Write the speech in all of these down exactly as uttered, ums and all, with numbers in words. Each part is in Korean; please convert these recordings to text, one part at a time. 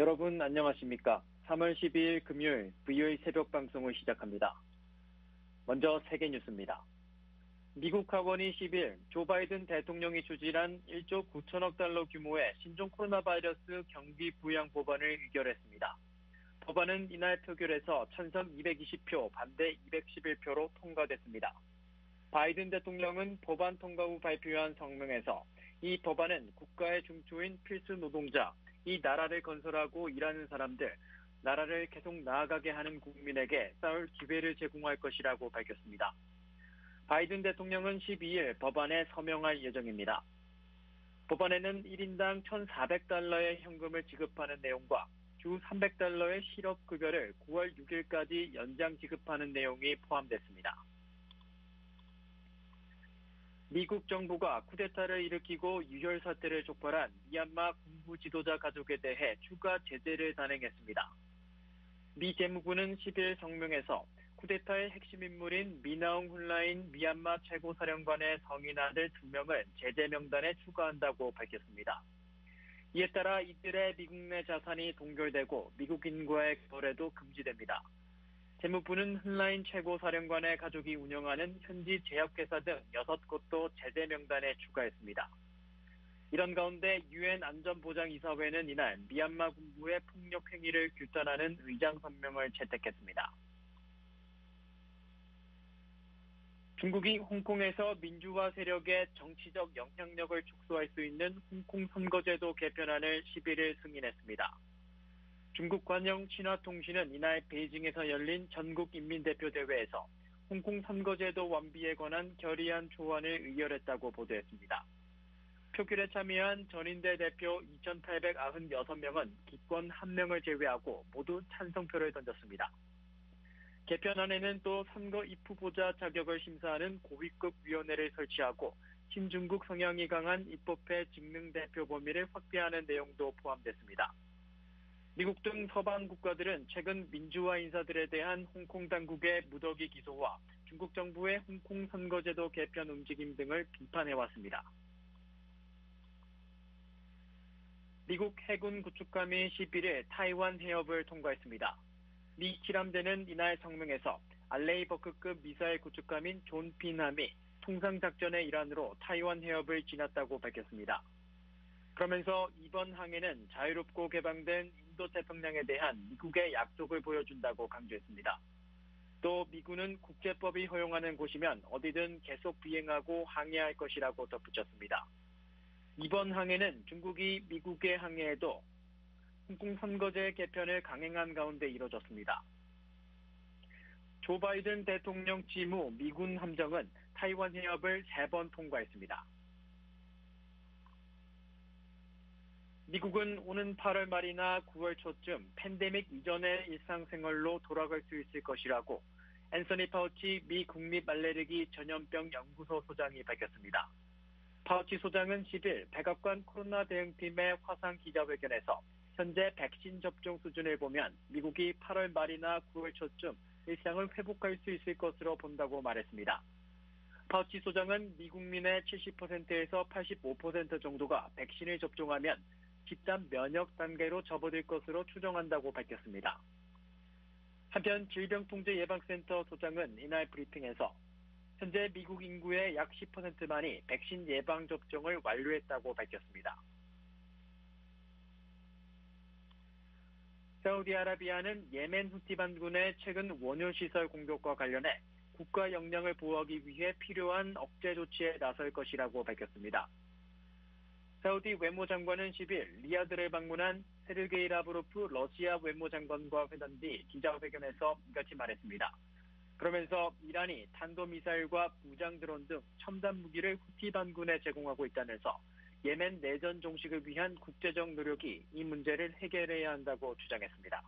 여러분 안녕하십니까? 삼월 십이일 금요일 브이오에이 새벽 방송을 시작합니다. 먼저 세계 뉴스입니다. 미국 하원이 십일 조 바이든 대통령이 추진한 일조 구천억 달러 규모의 신종 코로나 바이러스 경비 부양 법안을 의결했습니다. 법안은 이날 표결에서 찬성 이백이십 표, 반대 이백십일 표로 통과됐습니다. 바이든 대통령은 법안 통과 후 발표한 성명에서 이 법안은 국가의 중추인 필수 노동자, 이 나라를 건설하고 일하는 사람들, 나라를 계속 나아가게 하는 국민에게 싸울 기회를 제공할 것이라고 밝혔습니다. 바이든 대통령은 십이일 법안에 서명할 예정입니다. 법안에는 일 인당 천사백 달러의 현금을 지급하는 내용과 주 삼백 달러의 실업급여를 구월 육일까지 연장 지급하는 내용이 포함됐습니다. 미국 정부가 쿠데타를 일으키고 유혈 사태를 촉발한 미얀마 군부 지도자 가족에 대해 추가 제재를 단행했습니다. 미 재무부는 십일 성명에서 쿠데타의 핵심 인물인 미나옹 훌라인 미얀마 최고사령관의 성인 아들 두 명을 제재 명단에 추가한다고 밝혔습니다. 이에 따라 이들의 미국 내 자산이 동결되고 미국인과의 거래도 금지됩니다. 재무부는 훌라인 최고사령관의 가족이 운영하는 현지 제약회사 등 여섯 곳도 제재 명단에 추가했습니다. 이런 가운데 유엔 안전보장이사회는 이날 미얀마 군부의 폭력 행위를 규탄하는 의장 성명을 채택했습니다. 중국이 홍콩에서 민주화 세력의 정치적 영향력을 축소할 수 있는 홍콩 선거제도 개편안을 십일일 승인했습니다. 중국 관영 신화통신은 이날 베이징에서 열린 전국인민대표대회에서 홍콩 선거제도 완비에 관한 결의안 초안을 의결했다고 보도했습니다. 표결에 참여한 전인대 대표 이천팔백구십육 명은 기권 한 명을 제외하고 모두 찬성표를 던졌습니다. 개편안에는 또 선거 입후보자 자격을 심사하는 고위급 위원회를 설치하고 친중국 성향이 강한 입법회 직능대표 범위를 확대하는 내용도 포함됐습니다. 미국 등 서방 국가들은 최근 민주화 인사들에 대한 홍콩 당국의 무더기 기소와 중국 정부의 홍콩 선거제도 개편 움직임 등을 비판해왔습니다. 미국 해군 구축함이 십일일 타이완 해협을 통과했습니다. 미 칠함대는 이날 성명에서 알레이버크급 미사일 구축함인 존 핀함이 통상작전의 일환으로 타이완 해협을 지났다고 밝혔습니다. 그러면서 이번 항해는 자유롭고 개방된 인도태평양에 대한 미국의 약속을 보여준다고 강조했습니다. 또 미군은 국제법이 허용하는 곳이면 어디든 계속 비행하고 항해할 것이라고 덧붙였습니다. 이번 항해는 중국이 미국의 항해에도 홍콩 선거제 개편을 강행한 가운데 이뤄졌습니다. 조 바이든 대통령 지무 미군 함정은 타이완 해협을 세 번 통과했습니다. 미국은 오는 팔월 말이나 구월 초쯤 팬데믹 이전의 일상생활로 돌아갈 수 있을 것이라고 앤서니 파우치 미 국립알레르기 전염병 연구소 소장이 밝혔습니다. 파우치 소장은 십일 백악관 코로나 대응팀의 화상 기자회견에서 현재 백신 접종 수준을 보면 미국이 팔월 말이나 구월 초쯤 일상을 회복할 수 있을 것으로 본다고 말했습니다. 파우치 소장은 미국민의 칠십 퍼센트에서 팔십오 퍼센트 정도가 백신을 접종하면 집단 면역 단계로 접어들 것으로 추정한다고 밝혔습니다. 한편 질병통제예방센터 소장은 이날 브리핑에서 현재 미국 인구의 약 십 퍼센트만이 백신 예방접종을 완료했다고 밝혔습니다. 사우디아라비아는 예멘 후티 반군의 최근 원유시설 공격과 관련해 국가 역량을 보호하기 위해 필요한 억제 조치에 나설 것이라고 밝혔습니다. 사우디 외무장관은 십일 리야드를 방문한 세르게이 라브로프 러시아 외무장관과 회담 뒤 기자회견에서 이같이 말했습니다. 그러면서 이란이 탄도미사일과 무장 드론 등 첨단 무기를 후티 반군에 제공하고 있다면서 예멘 내전 종식을 위한 국제적 노력이 이 문제를 해결해야 한다고 주장했습니다.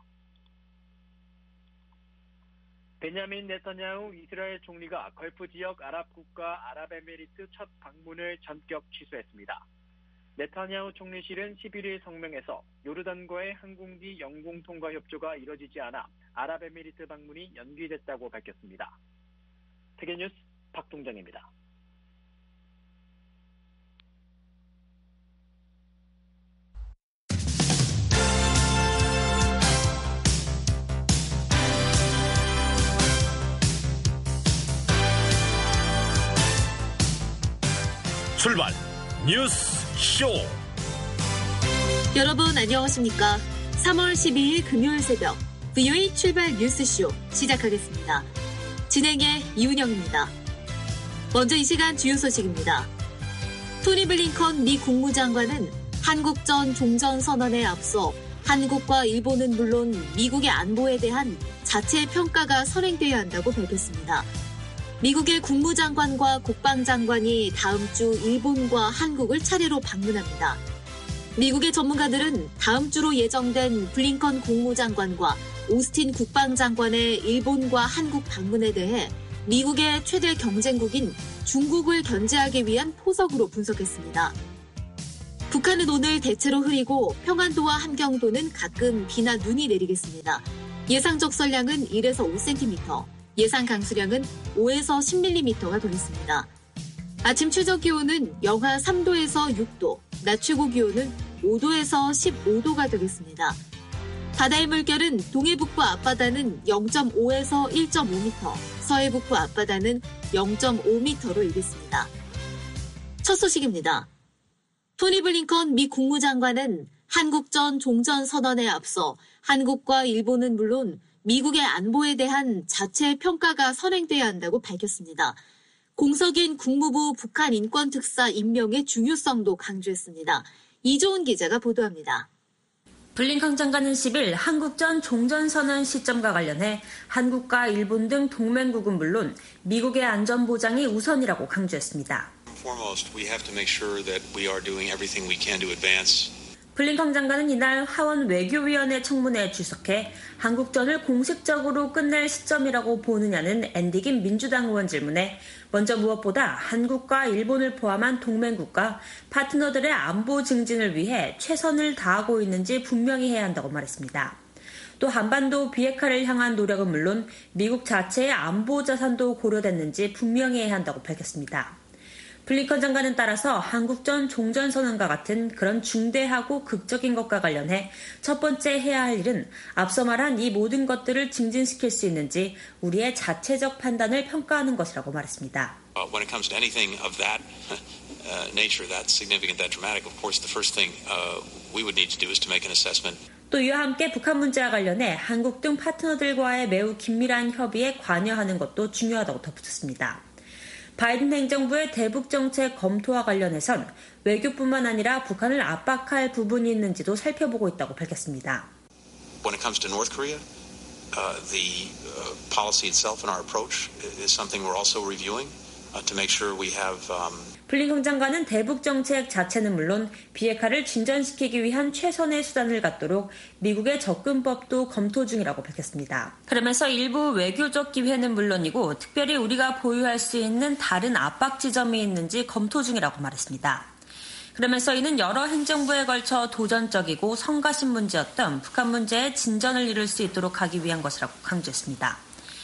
베냐민 네타냐후 이스라엘 총리가 걸프 지역 아랍 국가 아랍에미리트 첫 방문을 전격 취소했습니다. 네타냐후 총리실은 십일일 성명에서 요르단과의 항공기 영공 통과 협조가 이뤄지지 않아 아랍에미리트 방문이 연기됐다고 밝혔습니다. 세계뉴스 박동정입니다. 출발 뉴스 쇼. 여러분 안녕하십니까? 삼월 십이일 금요일 새벽 브이오에이 출발 뉴스쇼 시작하겠습니다. 진행의 이은영입니다. 먼저 이 시간 주요 소식입니다. 토니 블링컨 미 국무장관은 한국전 종전선언에 앞서 한국과 일본은 물론 미국의 안보에 대한 자체 평가가 선행돼야 한다고 밝혔습니다. 미국의 국무장관과 국방장관이 다음 주 일본과 한국을 차례로 방문합니다. 미국의 전문가들은 다음 주로 예정된 블링컨 국무장관과 오스틴 국방장관의 일본과 한국 방문에 대해 미국의 최대 경쟁국인 중국을 견제하기 위한 포석으로 분석했습니다. 북한은 오늘 대체로 흐리고 평안도와 함경도는 가끔 비나 눈이 내리겠습니다. 예상 적설량은 일에서 오 센티미터, 예상 강수량은 오에서 십 밀리미터가 되겠습니다. 아침 최저 기온은 영하 삼도에서 육도, 낮 최고 기온은 오도에서 십오도가 되겠습니다. 바다의 물결은 동해북부 앞바다는 영점오에서 일점오 미터, 서해북부 앞바다는 영점오 미터로 일겠습니다. 첫 소식입니다. 토니 블링컨 미 국무장관은 한국전 종전선언에 앞서 한국과 일본은 물론 미국의 안보에 대한 자체 평가가 선행돼야 한다고 밝혔습니다. 공석인 국무부 북한 인권특사 임명의 중요성도 강조했습니다. 이조은 기자가 보도합니다. 블링컨 장관은 십일 한국전 종전선언 시점과 관련해 한국과 일본 등 동맹국은 물론 미국의 안전보장이 우선이라고 강조했습니다. Foremost, we have to make sure that we are doing everything we can to advance. 블링컨 장관은 이날 하원 외교위원회 청문회에 출석해 한국전을 공식적으로 끝낼 시점이라고 보느냐는 앤디김 민주당 의원 질문에 먼저 무엇보다 한국과 일본을 포함한 동맹국가 파트너들의 안보 증진을 위해 최선을 다하고 있는지 분명히 해야 한다고 말했습니다. 또 한반도 비핵화를 향한 노력은 물론 미국 자체의 안보 자산도 고려됐는지 분명히 해야 한다고 밝혔습니다. 블링컨 장관은 따라서 한국전 종전선언과 같은 그런 중대하고 극적인 것과 관련해 첫 번째 해야 할 일은 앞서 말한 이 모든 것들을 증진시킬 수 있는지 우리의 자체적 판단을 평가하는 것이라고 말했습니다. Uh, when it comes to anything of that uh, nature, that significant, that dramatic, of course, the first thing uh, we would need to do is to make an assessment. 또 이와 함께 북한 문제와 관련해 한국 등 파트너들과의 매우 긴밀한 협의에 관여하는 것도 중요하다고 덧붙였습니다. 바이든 행정부의 대북 정책 검토와 관련해선 외교뿐만 아니라 북한을 압박할 부분이 있는지도 살펴보고 있다고 밝혔습니다. When it comes to North Korea, uh, the uh, policy itself and our approach is something we're also reviewing uh, to make sure we have um, 블링컨 장관은 대북 정책 자체는 물론 비핵화를 진전시키기 위한 최선의 수단을 갖도록 미국의 접근법도 검토 중이라고 밝혔습니다. 그러면서 일부 외교적 기회는 물론이고 특별히 우리가 보유할 수 있는 다른 압박 지점이 있는지 검토 중이라고 말했습니다. 그러면서 이는 여러 행정부에 걸쳐 도전적이고 성가신 문제였던 북한 문제에 진전을 이룰 수 있도록 하기 위한 것이라고 강조했습니다.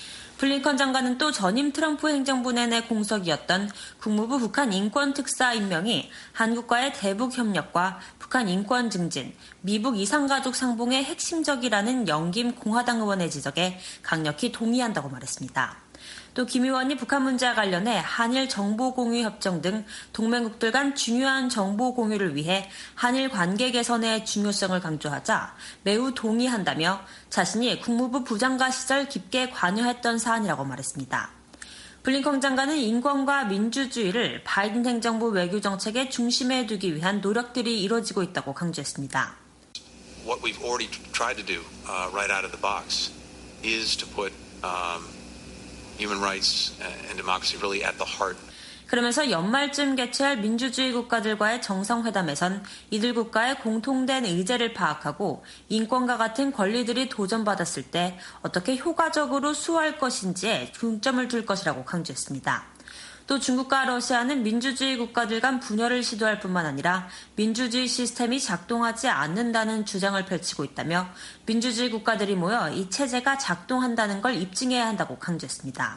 블링컨 장관은 또 전임 트럼프 행정부 내내 공석이었던 국무부 북한 인권특사 임명이 한국과의 대북 협력과 북한 인권 증진, 미북 이산가족 상봉에 핵심적이라는 영김 공화당 의원의 지적에 강력히 동의한다고 말했습니다. 또 김 의원이 북한 문제와 관련해 한일 정보공유협정 등 동맹국들 간 중요한 정보 공유를 위해 한일 관계 개선의 중요성을 강조하자 매우 동의한다며 자신이 국무부 부장관 시절 깊게 관여했던 사안이라고 말했습니다. 블링컨 장관은 인권과 민주주의를 바이든 행정부 외교정책의 중심에 두기 위한 노력들이 이뤄지고 있다고 강조했습니다. What we've already tried to do uh, right out of the box is to put um, human rights and democracy really at the heart. 그러면서 연말쯤 개최할 민주주의 국가들과의 정상회담에선 이들 국가의 공통된 의제를 파악하고 인권과 같은 권리들이 도전받았을 때 어떻게 효과적으로 수호할 것인지에 중점을 둘 것이라고 강조했습니다. 또 중국과 러시아는 민주주의 국가들 간 분열을 시도할 뿐만 아니라 민주주의 시스템이 작동하지 않는다는 주장을 펼치고 있다며 민주주의 국가들이 모여 이 체제가 작동한다는 걸 입증해야 한다고 강조했습니다.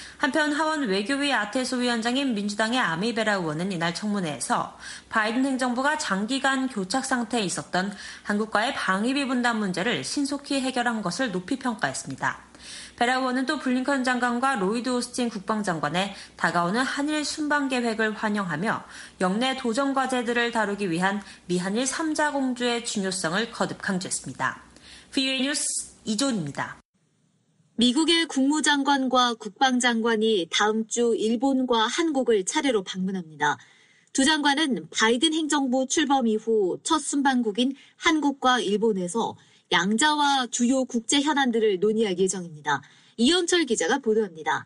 한편 하원 외교위 아테소 위원장인 민주당의 아미베라 의원은 이날 청문회에서 바이든 행정부가 장기간 교착 상태에 있었던 한국과의 방위비 분담 문제를 신속히 해결한 것을 높이 평가했습니다. 베라우어는 또 블링컨 장관과 로이드 오스틴 국방장관의 다가오는 한일 순방 계획을 환영하며 영내 도전 과제들을 다루기 위한 미한일 삼 자 공조의 중요성을 거듭 강조했습니다. 브이오에이 뉴스 이존입니다. 미국의 국무장관과 국방장관이 다음 주 일본과 한국을 차례로 방문합니다. 두 장관은 바이든 행정부 출범 이후 첫 순방국인 한국과 일본에서 양자와 주요 국제 현안들을 논의할 예정입니다. 이현철 기자가 보도합니다.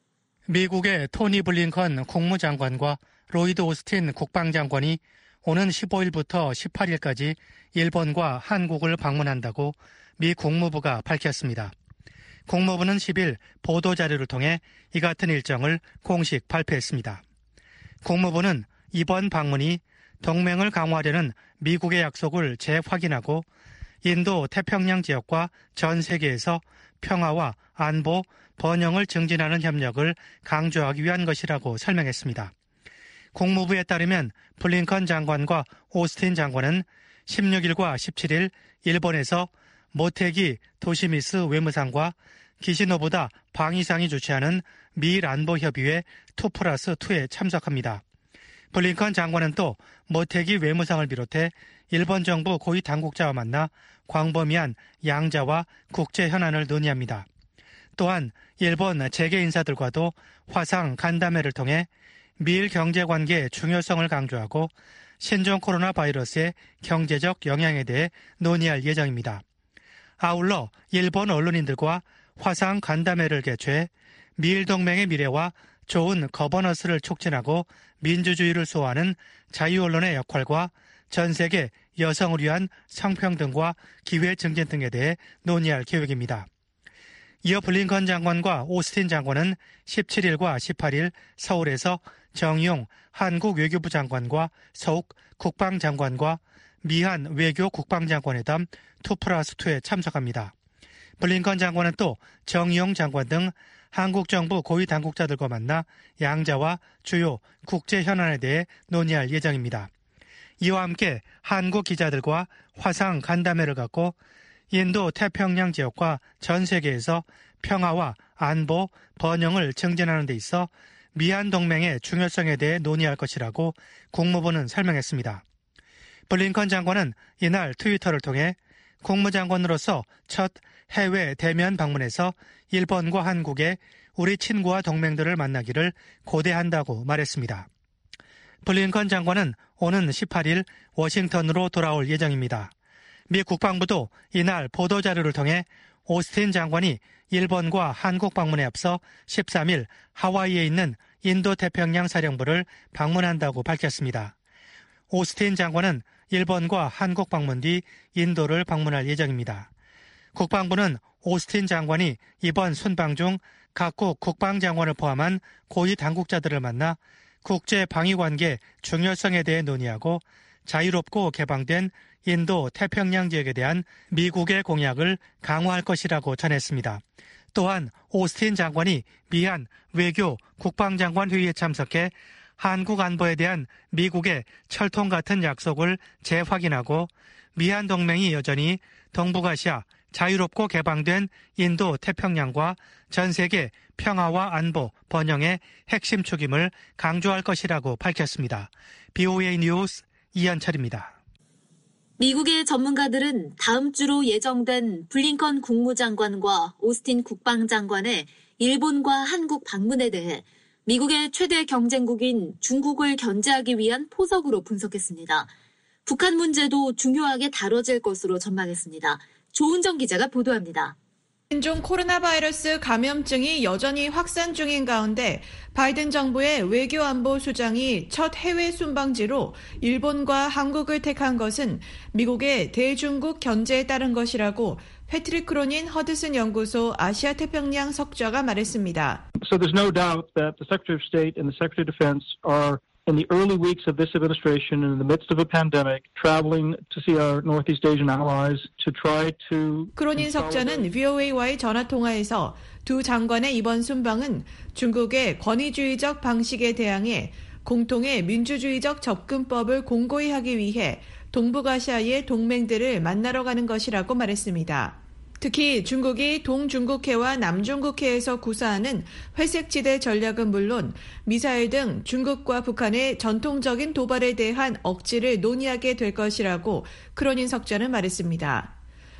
미국의 토니 블링컨 국무장관과 로이드 오스틴 국방장관이 오는 십오일부터 십팔일까지 일본과 한국을 방문한다고 미 국무부가 밝혔습니다. 국무부는 십일 보도자료를 통해 이 같은 일정을 공식 발표했습니다. 국무부는 이번 방문이 동맹을 강화하려는 미국의 약속을 재확인하고 인도 태평양 지역과 전 세계에서 평화와 안보, 번영을 증진하는 협력을 강조하기 위한 것이라고 설명했습니다. 국무부에 따르면 블링컨 장관과 오스틴 장관은 십육일과 십칠일 일본에서 모테기 도시미스 외무상과 기시노부다 방위상이 주최하는 미일 안보협의회 투 플러스 투에 참석합니다. 블링컨 장관은 또 모테기 외무상을 비롯해 일본 정부 고위 당국자와 만나 광범위한 양자와 국제 현안을 논의합니다. 또한 일본 재계 인사들과도 화상 간담회를 통해 미일 경제관계의 중요성을 강조하고 신종 코로나 바이러스의 경제적 영향에 대해 논의할 예정입니다. 아울러 일본 언론인들과 화상 간담회를 개최해 미일 동맹의 미래와 좋은 거버넌스를 촉진하고 민주주의를 수호하는 자유언론의 역할과 전 세계 여성을 위한 성평등과 기회 증진 등에 대해 논의할 계획입니다. 이어 블링컨 장관과 오스틴 장관은 십칠일과 십팔일 서울에서 정용 한국 외교부 장관과 서욱 국방장관과 미한 외교 국방장관회담 투 플러스 투에 참석합니다. 블링컨 장관은 또 정용 장관 등 한국 정부 고위 당국자들과 만나 양자와 주요 국제 현안에 대해 논의할 예정입니다. 이와 함께 한국 기자들과 화상 간담회를 갖고 인도 태평양 지역과 전 세계에서 평화와 안보, 번영을 증진하는 데 있어 미한 동맹의 중요성에 대해 논의할 것이라고 국무부는 설명했습니다. 블링컨 장관은 이날 트위터를 통해 국무장관으로서 첫 해외 대면 방문에서 일본과 한국의 우리 친구와 동맹들을 만나기를 고대한다고 말했습니다. 블링컨 장관은 오는 십팔일 워싱턴으로 돌아올 예정입니다. 미 국방부도 이날 보도자료를 통해 오스틴 장관이 일본과 한국 방문에 앞서 십삼일 하와이에 있는 인도태평양 사령부를 방문한다고 밝혔습니다. 오스틴 장관은 일본과 한국 방문 뒤 인도를 방문할 예정입니다. 국방부는 오스틴 장관이 이번 순방 중 각국 국방장관을 포함한 고위 당국자들을 만나 국제 방위관계 중요성에 대해 논의하고 자유롭고 개방된 인도 태평양 지역에 대한 미국의 공약을 강화할 것이라고 전했습니다. 또한 오스틴 장관이 미한 외교 국방장관 회의에 참석해 한국 안보에 대한 미국의 철통 같은 약속을 재확인하고 미한 동맹이 여전히 동북아시아 자유롭고 개방된 인도 태평양과 전 세계 평화와 안보, 번영의 핵심 축임을 강조할 것이라고 밝혔습니다. 브이오에이 뉴스 이현철입니다. 미국의 전문가들은 다음 주로 예정된 블링컨 국무장관과 오스틴 국방장관의 일본과 한국 방문에 대해 미국의 최대 경쟁국인 중국을 견제하기 위한 포석으로 분석했습니다. 북한 문제도 중요하게 다뤄질 것으로 전망했습니다. 조은정 기자가 보도합니다. 신종 코로나 바이러스 감염증이 여전히 확산 중인 가운데 바이든 정부의 외교안보수장이 첫 해외 순방지로 일본과 한국을 택한 것은 미국의 대중국 견제에 따른 것이라고 패트릭 크로닌 허드슨 연구소 아시아 태평양 석좌가 말했습니다. So there's no doubt that the Secretary of State and the Secretary of Defense are in the early weeks of this administration and in the midst of a pandemic, traveling to see our Northeast Asian allies to try to... 크로닌 석자는 브이오에이와의 전화통화에서 두 장관의 이번 순방은 중국의 권위주의적 방식에 대항해 공통의 민주주의적 접근법을 공고히 하기 위해 동북아시아의 동맹들을 만나러 가는 것이라고 말했습니다. 특히 중국이 동중국해와 남중국해에서 구사하는 회색지대 전략은 물론 미사일 등 중국과 북한의 전통적인 도발에 대한 억지를 논의하게 될 것이라고 크로닌 석좌는 말했습니다.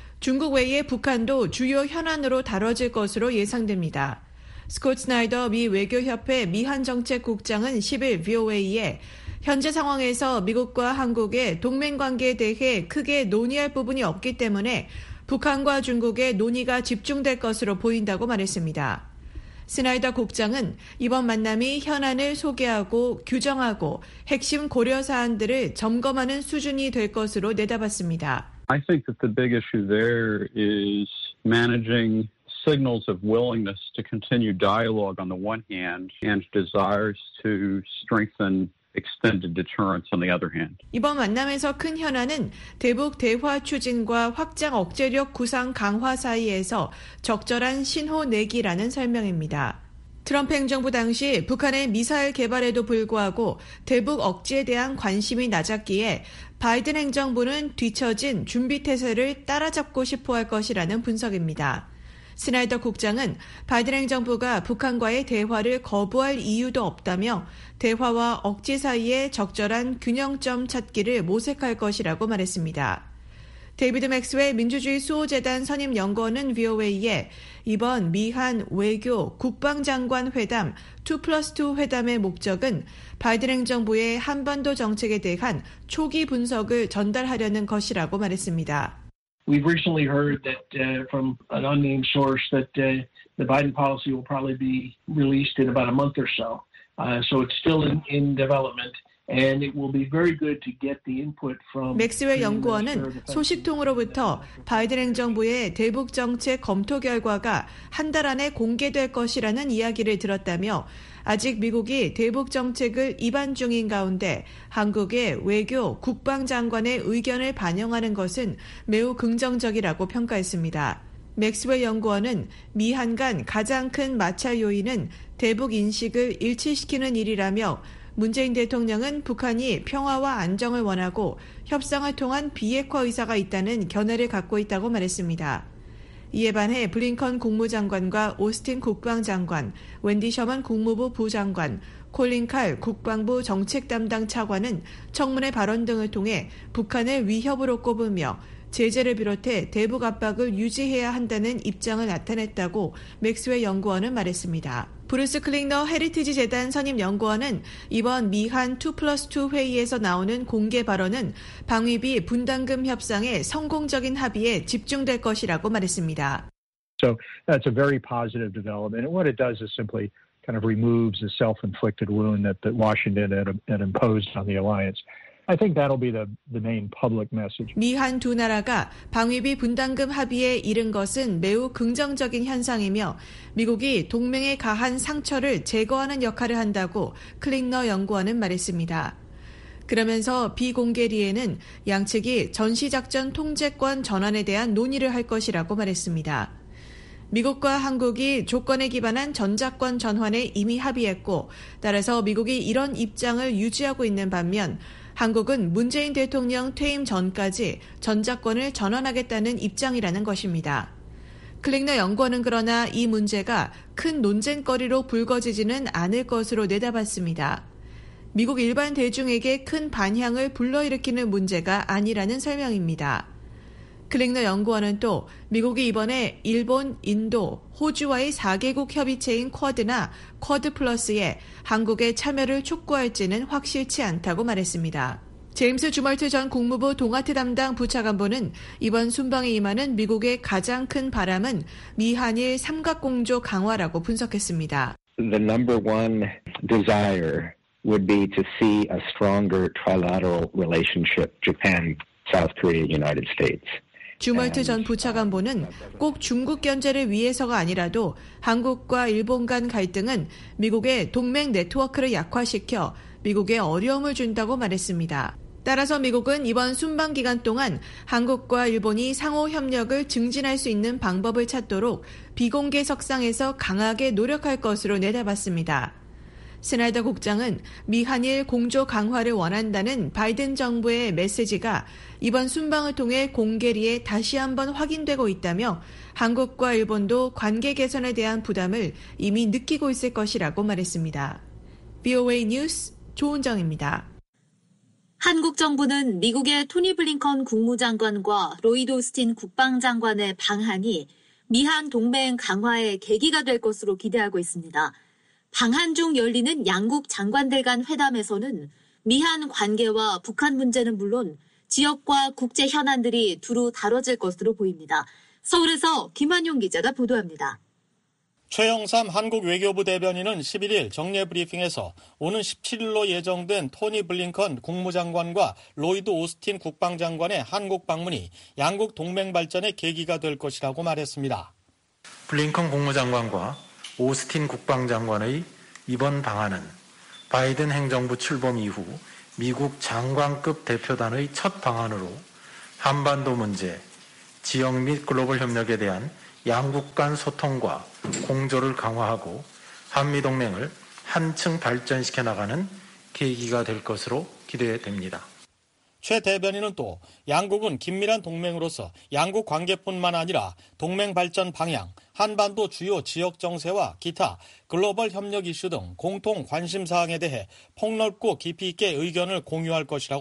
중국 외에 북한도 주요 현안으로 다뤄질 것으로 예상됩니다. 스콧 스나이더 미 외교협회 미한정책국장은 십일 브이오에이에 현재 상황에서 미국과 한국의 동맹관계에 대해 크게 논의할 부분이 없기 때문에 북한과 중국의 논의가 집중될 것으로 보인다고 말했습니다. 스나이더 국장은 이번 만남이 현안을 소개하고 규정하고 핵심 고려 사안들을 점검하는 수준이 될 것으로 내다봤습니다. I think that the big issue there is managing signals of willingness to continue dialogue on the one hand and desires to strengthen extended deterrence on the other hand. 이번 만남에서 큰 현안은 대북 대화 추진과 확장 억제력 구상 강화 사이에서 적절한 신호 내기라는 설명입니다. 트럼프 행정부 당시 북한의 미사일 개발에도 불구하고 대북 억지에 대한 관심이 낮았기에 바이든 행정부는 뒤처진 준비태세를 따라잡고 싶어할 것이라는 분석입니다. 스나이더 국장은 바이든 행정부가 북한과의 대화를 거부할 이유도 없다며 대화와 억지 사이에 적절한 균형점 찾기를 모색할 것이라고 말했습니다. 데이비드 맥스웰 민주주의 수호재단 선임 연구원은 브이오에이에 이번 미한 외교 국방장관 회담 투 플러스 투 회담의 목적은 바이든 행정부의 한반도 정책에 대한 초기 분석을 전달하려는 것이라고 말했습니다. We've recently heard that uh, from an unnamed source that uh, the Biden policy will probably be released in about a month or so. Uh, so it's still in, in development. And it will be very good to get the input from. 맥스웰 연구원은 소식통으로부터 바이든 행정부의 대북 정책 검토 결과가 한 달 안에 공개될 것이라는 이야기를 들었다며 아직 미국이 대북 정책을 입안 중인 가운데 한국의 외교 국방장관의 의견을 반영하는 것은 매우 긍정적이라고 평가했습니다. 맥스웰 연구원은 미한 간 가장 큰 마찰 요인은 대북 인식을 일치시키는 일이라며 문재인 대통령은 북한이 평화와 안정을 원하고 협상을 통한 비핵화 의사가 있다는 견해를 갖고 있다고 말했습니다. 이에 반해 블링컨 국무장관과 오스틴 국방장관, 웬디 셔먼 국무부 부장관, 콜린 칼 국방부 정책 담당 차관은 청문회 발언 등을 통해 북한을 위협으로 꼽으며 제재를 비롯해 대북 압박을 유지해야 한다는 입장을 나타냈다고 맥스웰 연구원은 말했습니다. 브루스 클링너 헤리티지 재단 선임 연구원은 이번 미한 투 플러스 투 회의에서 나오는 공개 발언은 방위비 분담금 협상의 성공적인 합의에 집중될 것이라고 말했습니다. So that's a very positive development. And what it does is simply kind of removes the self-inflicted wound that, that Washington had, had imposed on the alliance. I think that'll be the, the main public message. 미한 두 나라가 방위비 분담금 합의에 이른 것은 매우 긍정적인 현상이며 미국이 동맹에 가한 상처를 제거하는 역할을 한다고 클링너 연구원은 말했습니다. 그러면서 비공개리에는 양측이 전시작전 통제권 전환에 대한 논의를 할 것이라고 말했습니다. 미국과 한국이 조건에 기반한 전작권 전환에 이미 합의했고 따라서 미국이 이런 입장을 유지하고 있는 반면 한국은 문재인 대통령 퇴임 전까지 전작권을 전환하겠다는 입장이라는 것입니다. 클링너 연구원은 그러나 이 문제가 큰 논쟁거리로 불거지지는 않을 것으로 내다봤습니다. 미국 일반 대중에게 큰 반향을 불러일으키는 문제가 아니라는 설명입니다. 클링너 연구원은 또 미국이 이번에 일본, 인도, 호주와의 사 개국 협의체인 쿼드나 쿼드 플러스에 한국의 참여를 촉구할지는 확실치 않다고 말했습니다. 제임스 주멀트 전 국무부 동아태 담당 부차관보는 이번 순방에 임하는 미국의 가장 큰 바람은 미한일 삼각공조 강화라고 분석했습니다. The number one desire would be to see a stronger trilateral relationship, Japan, South Korea, United States. 주멀트 전 부차관보는 꼭 중국 견제를 위해서가 아니라도 한국과 일본 간 갈등은 미국의 동맹 네트워크를 약화시켜 미국에 어려움을 준다고 말했습니다. 따라서 미국은 이번 순방 기간 동안 한국과 일본이 상호 협력을 증진할 수 있는 방법을 찾도록 비공개 석상에서 강하게 노력할 것으로 내다봤습니다. 스나이더 국장은 미한일 공조 강화를 원한다는 바이든 정부의 메시지가 이번 순방을 통해 공개리에 다시 한번 확인되고 있다며 한국과 일본도 관계 개선에 대한 부담을 이미 느끼고 있을 것이라고 말했습니다. 브이오에이 뉴스 조은정입니다. 한국 정부는 미국의 토니 블링컨 국무장관과 로이드 오스틴 국방장관의 방한이 미한 동맹 강화의 계기가 될 것으로 기대하고 있습니다. 방한 중 열리는 양국 장관들 간 회담에서는 미한 관계와 북한 문제는 물론 지역과 국제 현안들이 두루 다뤄질 것으로 보입니다. 서울에서 김한용 기자가 보도합니다. 최영삼 한국 외교부 대변인은 십일 일 정례 브리핑에서 오는 십칠 일로 예정된 토니 블링컨 국무장관과 로이드 오스틴 국방장관의 한국 방문이 양국 동맹 발전의 계기가 될 것이라고 말했습니다. 블링컨 국무장관과 오스틴 국방장관의 이번 방한은 바이든 행정부 출범 이후 미국 장관급 대표단의 첫 방한으로 한반도 문제, 지역 및 글로벌 협력에 대한 양국 간 소통과 공조를 강화하고 한미동맹을 한층 발전시켜 나가는 계기가 될 것으로 기대됩니다. 최 대변인은 또 양국은 긴밀한 동맹으로서 양국 관계뿐만 아니라 동맹 발전 방향, 한반도 주요 지역 정세와 기타 글로벌 협력 이슈 등 공통 관심 사항에 대해 폭넓고 깊이 있게 의견을 공유할 것이라고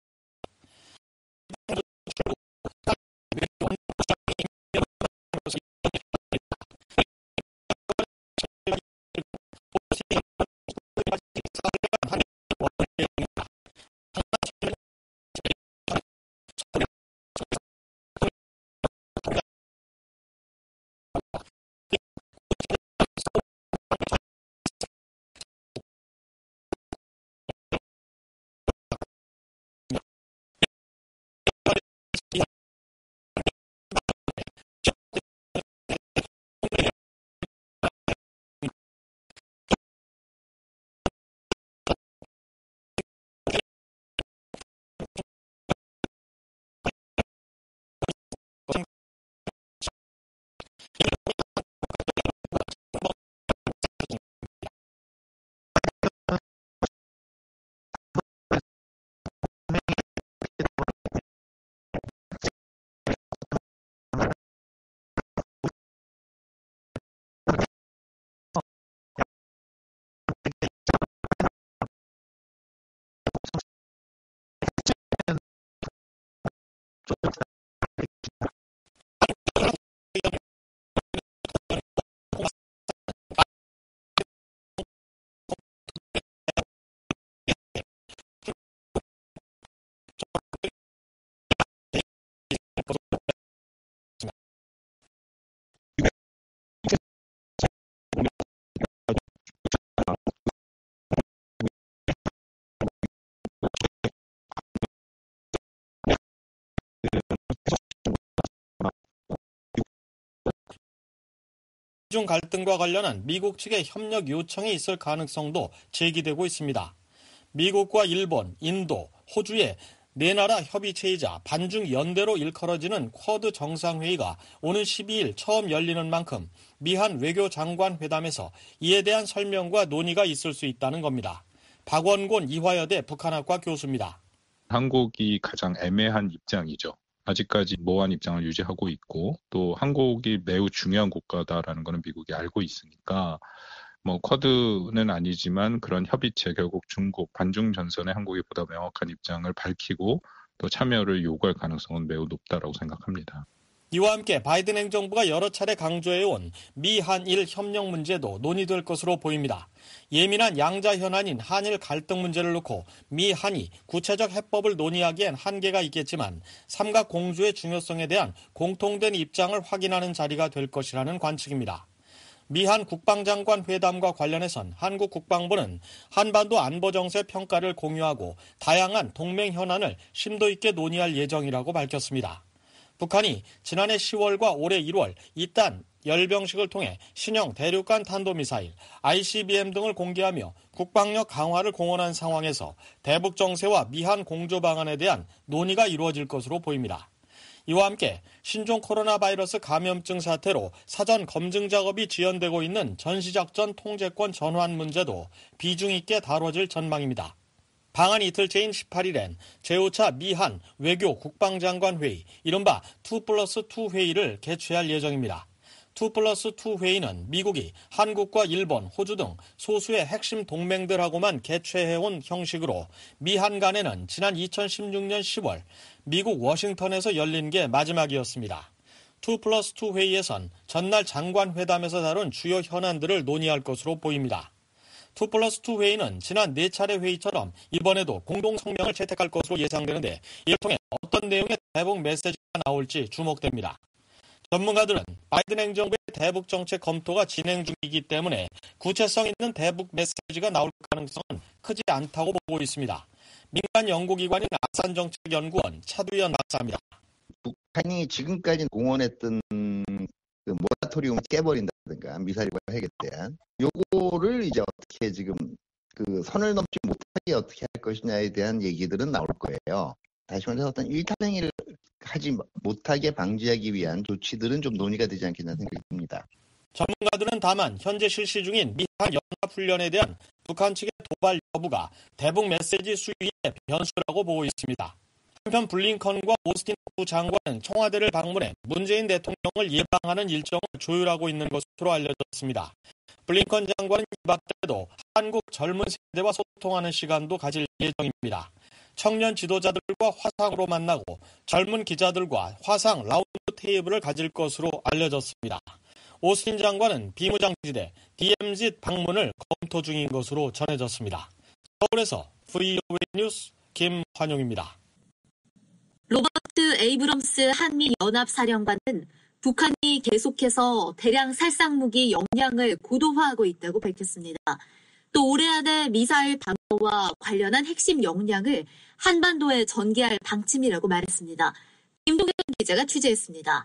중 갈등과 관련한 미국 측의 협력 요청이 있을 가능성도 제기되고 있습니다. 미국과 일본, 인도, 호주의 네 나라 협의체이자 반중 연대로 일컬어지는 쿼드 정상회의가 오는 십이 일 처음 열리는 만큼 미한 외교장관 회담에서 이에 대한 설명과 논의가 있을 수 있다는 겁니다. 박원곤 이화여대 북한학과 교수입니다. 한국이 가장 애매한 입장이죠. 아직까지 모호한 입장을 유지하고 있고 또 한국이 매우 중요한 국가다라는 것은 미국이 알고 있으니까 뭐 쿼드는 아니지만 그런 협의체 결국 중국 반중 전선에 한국이 보다 명확한 입장을 밝히고 또 참여를 요구할 가능성은 매우 높다라고 생각합니다. 이와 함께 바이든 행정부가 여러 차례 강조해온 미한일 협력 문제도 논의될 것으로 보입니다. 예민한 양자 현안인 한일 갈등 문제를 놓고 미한이 구체적 해법을 논의하기엔 한계가 있겠지만 삼각 공조의 중요성에 대한 공통된 입장을 확인하는 자리가 될 것이라는 관측입니다. 미한 국방장관 회담과 관련해선 한국 국방부는 한반도 안보 정세 평가를 공유하고 다양한 동맹 현안을 심도 있게 논의할 예정이라고 밝혔습니다. 북한이 지난해 시월과 올해 일월 이딴 열병식을 통해 신형 대륙간 탄도미사일, 아이씨비엠 등을 공개하며 국방력 강화를 공언한 상황에서 대북 정세와 미한 공조 방안에 대한 논의가 이루어질 것으로 보입니다. 이와 함께 신종 코로나 바이러스 감염증 사태로 사전 검증 작업이 지연되고 있는 전시작전 통제권 전환 문제도 비중 있게 다뤄질 전망입니다. 방한 이틀째인 십팔 일엔 제오 차 미한 외교 국방장관 회의, 이른바 투 플러스 투 회의를 개최할 예정입니다. 투 플러스 투 회의는 미국이 한국과 일본, 호주 등 소수의 핵심 동맹들하고만 개최해온 형식으로 미한 간에는 지난 이천십육 년 시월 미국 워싱턴에서 열린 게 마지막이었습니다. 투 플러스 투 회의에선 전날 장관 회담에서 다룬 주요 현안들을 논의할 것으로 보입니다. 투 플러스 투 회의는 지난 네 차례 회의처럼 이번에도 공동 성명을 채택할 것으로 예상되는데 이를 통해 어떤 내용의 대북 메시지가 나올지 주목됩니다. 전문가들은 바이든 행정부의 대북 정책 검토가 진행 중이기 때문에 구체성 있는 대북 메시지가 나올 가능성은 크지 않다고 보고 있습니다. 민간 연구기관인 아산정책연구원 차두현 박사입니다. 북한이 지금까지 공언했던 그 모라토리움을 깨버린다든가 미사일과 핵에 대한 요거를 이제 어떻게 지금 그 선을 넘지 못하게 어떻게 할 것이냐에 대한 얘기들은 나올 거예요. 다시 말해서 어떤 일탈행위를 하지 못하게 방지하기 위한 조치들은 좀 논의가 되지 않겠나 생각이 듭니다. 전문가들은 다만 현재 실시 중인 미한 연합훈련에 대한 북한 측의 도발 여부가 대북 메시지 수위의 변수라고 보고 있습니다. 한편 블링컨과 오스틴 국무장관은 청와대를 방문해 문재인 대통령을 예방하는 일정을 조율하고 있는 것으로 알려졌습니다. 블링컨 장관은 이박 때도 한국 젊은 세대와 소통하는 시간도 가질 예정입니다. 청년 지도자들과 화상으로 만나고 젊은 기자들과 화상 라운드 테이블을 가질 것으로 알려졌습니다. 오스틴 장관은 비무장지대 디엠지 방문을 검토 중인 것으로 전해졌습니다. 서울에서 브이오에이 뉴스 김환용입니다. 로버트 에이브럼스 한미연합사령관은 북한이 계속해서 대량 살상무기 역량을 고도화하고 있다고 밝혔습니다. 또 올해 안에 미사일 방어와 관련한 핵심 역량을 한반도에 전개할 방침이라고 말했습니다. 김동현 기자가 취재했습니다.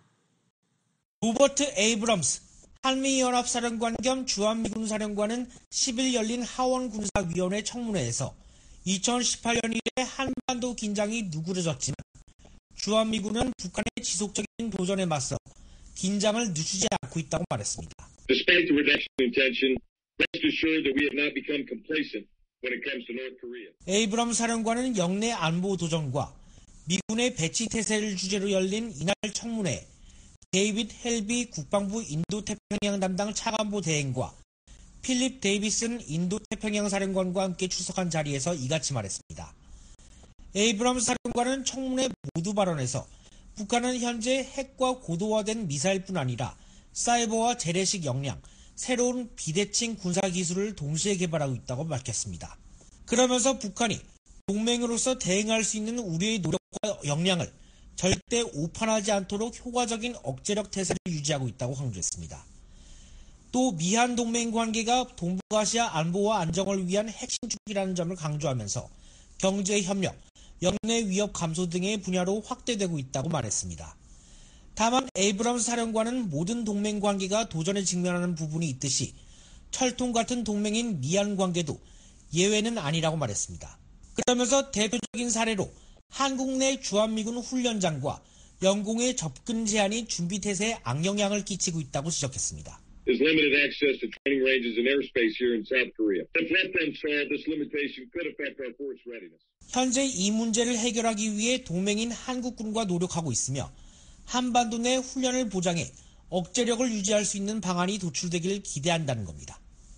로버트 에이브럼스 한미연합사령관 겸 주한미군사령관은 십 일 열린 하원군사위원회 청문회에서 이천십팔 년 이래 한반도 긴장이 누그러졌지만 주한미군은 북한의 지속적인 도전에 맞서 긴장을 늦추지 않고 있다고 말했습니다. Despite the reduction in tension, rest assured that we have not become complacent when it comes to North Korea. 에이브럼 사령관은 영내 안보 도전과 미군의 배치 태세를 주제로 열린 이날 청문회 데이빗 헬비 국방부 인도태평양 담당 차관보 대행과 필립 데이비슨 인도태평양 사령관과 함께 출석한 자리에서 이같이 말했습니다. 에이브럼 사령관은 청문회 모두 발언에서 북한은 현재 핵과 고도화된 미사일뿐 아니라 사이버와 재래식 역량, 새로운 비대칭 군사기술을 동시에 개발하고 있다고 밝혔습니다. 그러면서 북한이 동맹으로서 대응할 수 있는 우리의 노력과 역량을 절대 오판하지 않도록 효과적인 억제력 태세를 유지하고 있다고 강조했습니다. 또 미한 동맹 관계가 동북아시아 안보와 안정을 위한 핵심 축이라는 점을 강조하면서 경제 협력, 영내 위협 감소 등의 분야로 확대되고 있다고 말했습니다. 다만 에이브럼스 사령관은 모든 동맹 관계가 도전에 직면하는 부분이 있듯이 철통 같은 동맹인 미한 관계도 예외는 아니라고 말했습니다. 그러면서 대표적인 사례로 한국 내 주한미군 훈련장과 영공의 접근 제한이 준비태세에 악영향을 끼치고 있다고 지적했습니다. Is limited access to training ranges and airspace here in South Korea. If let them solve this limitation could affect our force readiness. 현재 이 문제를 해결하기 위해 동맹인 한국군과 노력하고 있으며 한반도 내 훈련을 보장해 억제력을 유지할 수 있는 방안이 도출되기를 기대한다는 겁니다.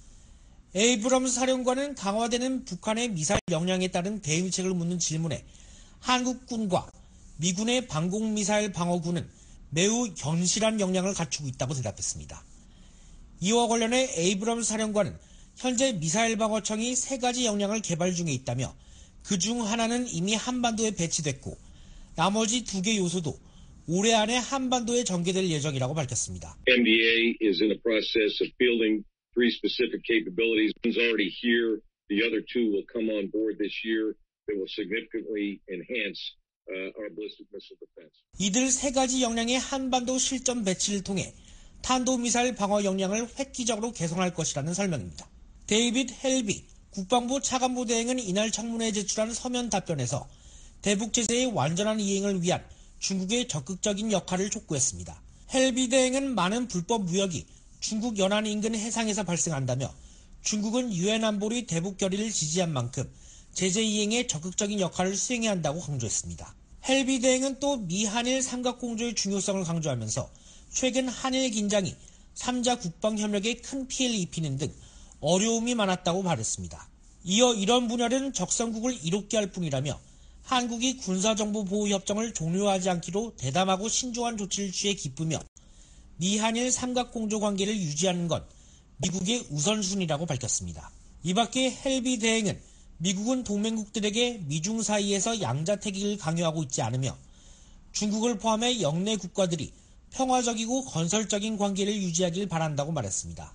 에이브럼스 사령관은 강화되는 북한의 미사일 역량에 따른 대응책을 묻는 질문에 한국군과 미군의 방공미사일 방어군은 매우 견실한 역량을 갖추고 있다고 대답했습니다. 이와 관련해 에이브럼스 사령관은 현재 미사일 방어청이 세 가지 역량을 개발 중에 있다며 그중 하나는 이미 한반도에 배치됐고 나머지 두 개 요소도 올해 안에 한반도에 전개될 예정이라고 밝혔습니다. M D A is in the process of fielding three specific capabilities. One's already here. The other two will come on board this year that will significantly enhance uh, our ballistic missile defense. 이들 세 가지 역량의 한반도 실전 배치를 통해 탄도미사일 방어 역량을 획기적으로 개선할 것이라는 설명입니다. 데이빗 헬비 국방부 차관보 대행은 이날 청문회에 제출한 서면 답변에서 대북 제재의 완전한 이행을 위한 중국의 적극적인 역할을 촉구했습니다. 헬비 대행은 많은 불법 무역이 중국 연안 인근 해상에서 발생한다며 중국은 유엔 안보리 대북 결의를 지지한 만큼 제재 이행에 적극적인 역할을 수행해야 한다고 강조했습니다. 헬비 대행은 또 미한일 삼각공조의 중요성을 강조하면서 최근 한일 긴장이 삼자 국방 협력에 큰 피해를 입히는 등 어려움이 많았다고 말했습니다. 이어 이런 분야는 적성국을 이롭게 할 뿐이라며 한국이 군사정보보호협정을 종료하지 않기로 대담하고 신중한 조치를 취해 기쁘며 미한일 삼각공조 관계를 유지하는 것 미국의 우선순위라고 밝혔습니다. 이 밖에 헬비 대행은 미국은 동맹국들에게 미중 사이에서 양자택일을 강요하고 있지 않으며 중국을 포함해 영내 국가들이 평화적이고 건설적인 관계를 유지하길 바란다고 말했습니다.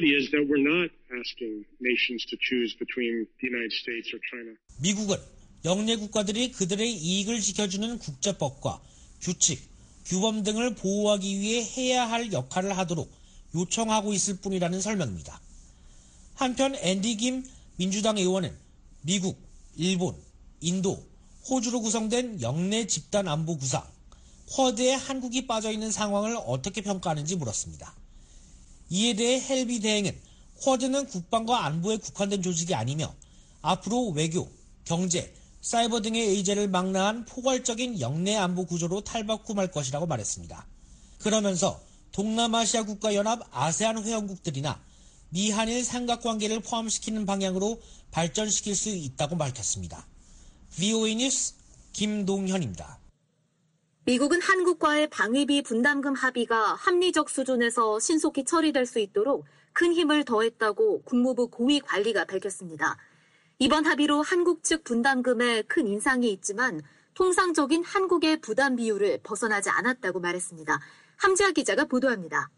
미국은 영내 국가들이 그들의 이익을 지켜주는 국제법과 규칙, 규범 등을 보호하기 위해 해야 할 역할을 하도록 요청하고 있을 뿐이라는 설명입니다. 한편 앤디 김 민주당 의원은 미국, 일본, 인도, 호주로 구성된 영내 집단 안보 구상, 쿼드에 한국이 빠져있는 상황을 어떻게 평가하는지 물었습니다. 이에 대해 헬비 대행은 쿼드는 국방과 안보에 국한된 조직이 아니며 앞으로 외교, 경제, 사이버 등의 의제를 망라한 포괄적인 영내 안보 구조로 탈바꿈할 것이라고 말했습니다. 그러면서 동남아시아 국가연합 아세안 회원국들이나 미한일 삼각관계를 포함시키는 방향으로 발전시킬 수 있다고 밝혔습니다. 브이오에이 뉴스 김동현입니다. 미국은 한국과의 방위비 분담금 합의가 합리적 수준에서 신속히 처리될 수 있도록 큰 힘을 더했다고 국무부 고위 관리가 밝혔습니다. 이번 합의로 한국 측 분담금에 큰 인상이 있지만 통상적인 한국의 부담 비율을 벗어나지 않았다고 말했습니다. 함지아 기자가 보도합니다.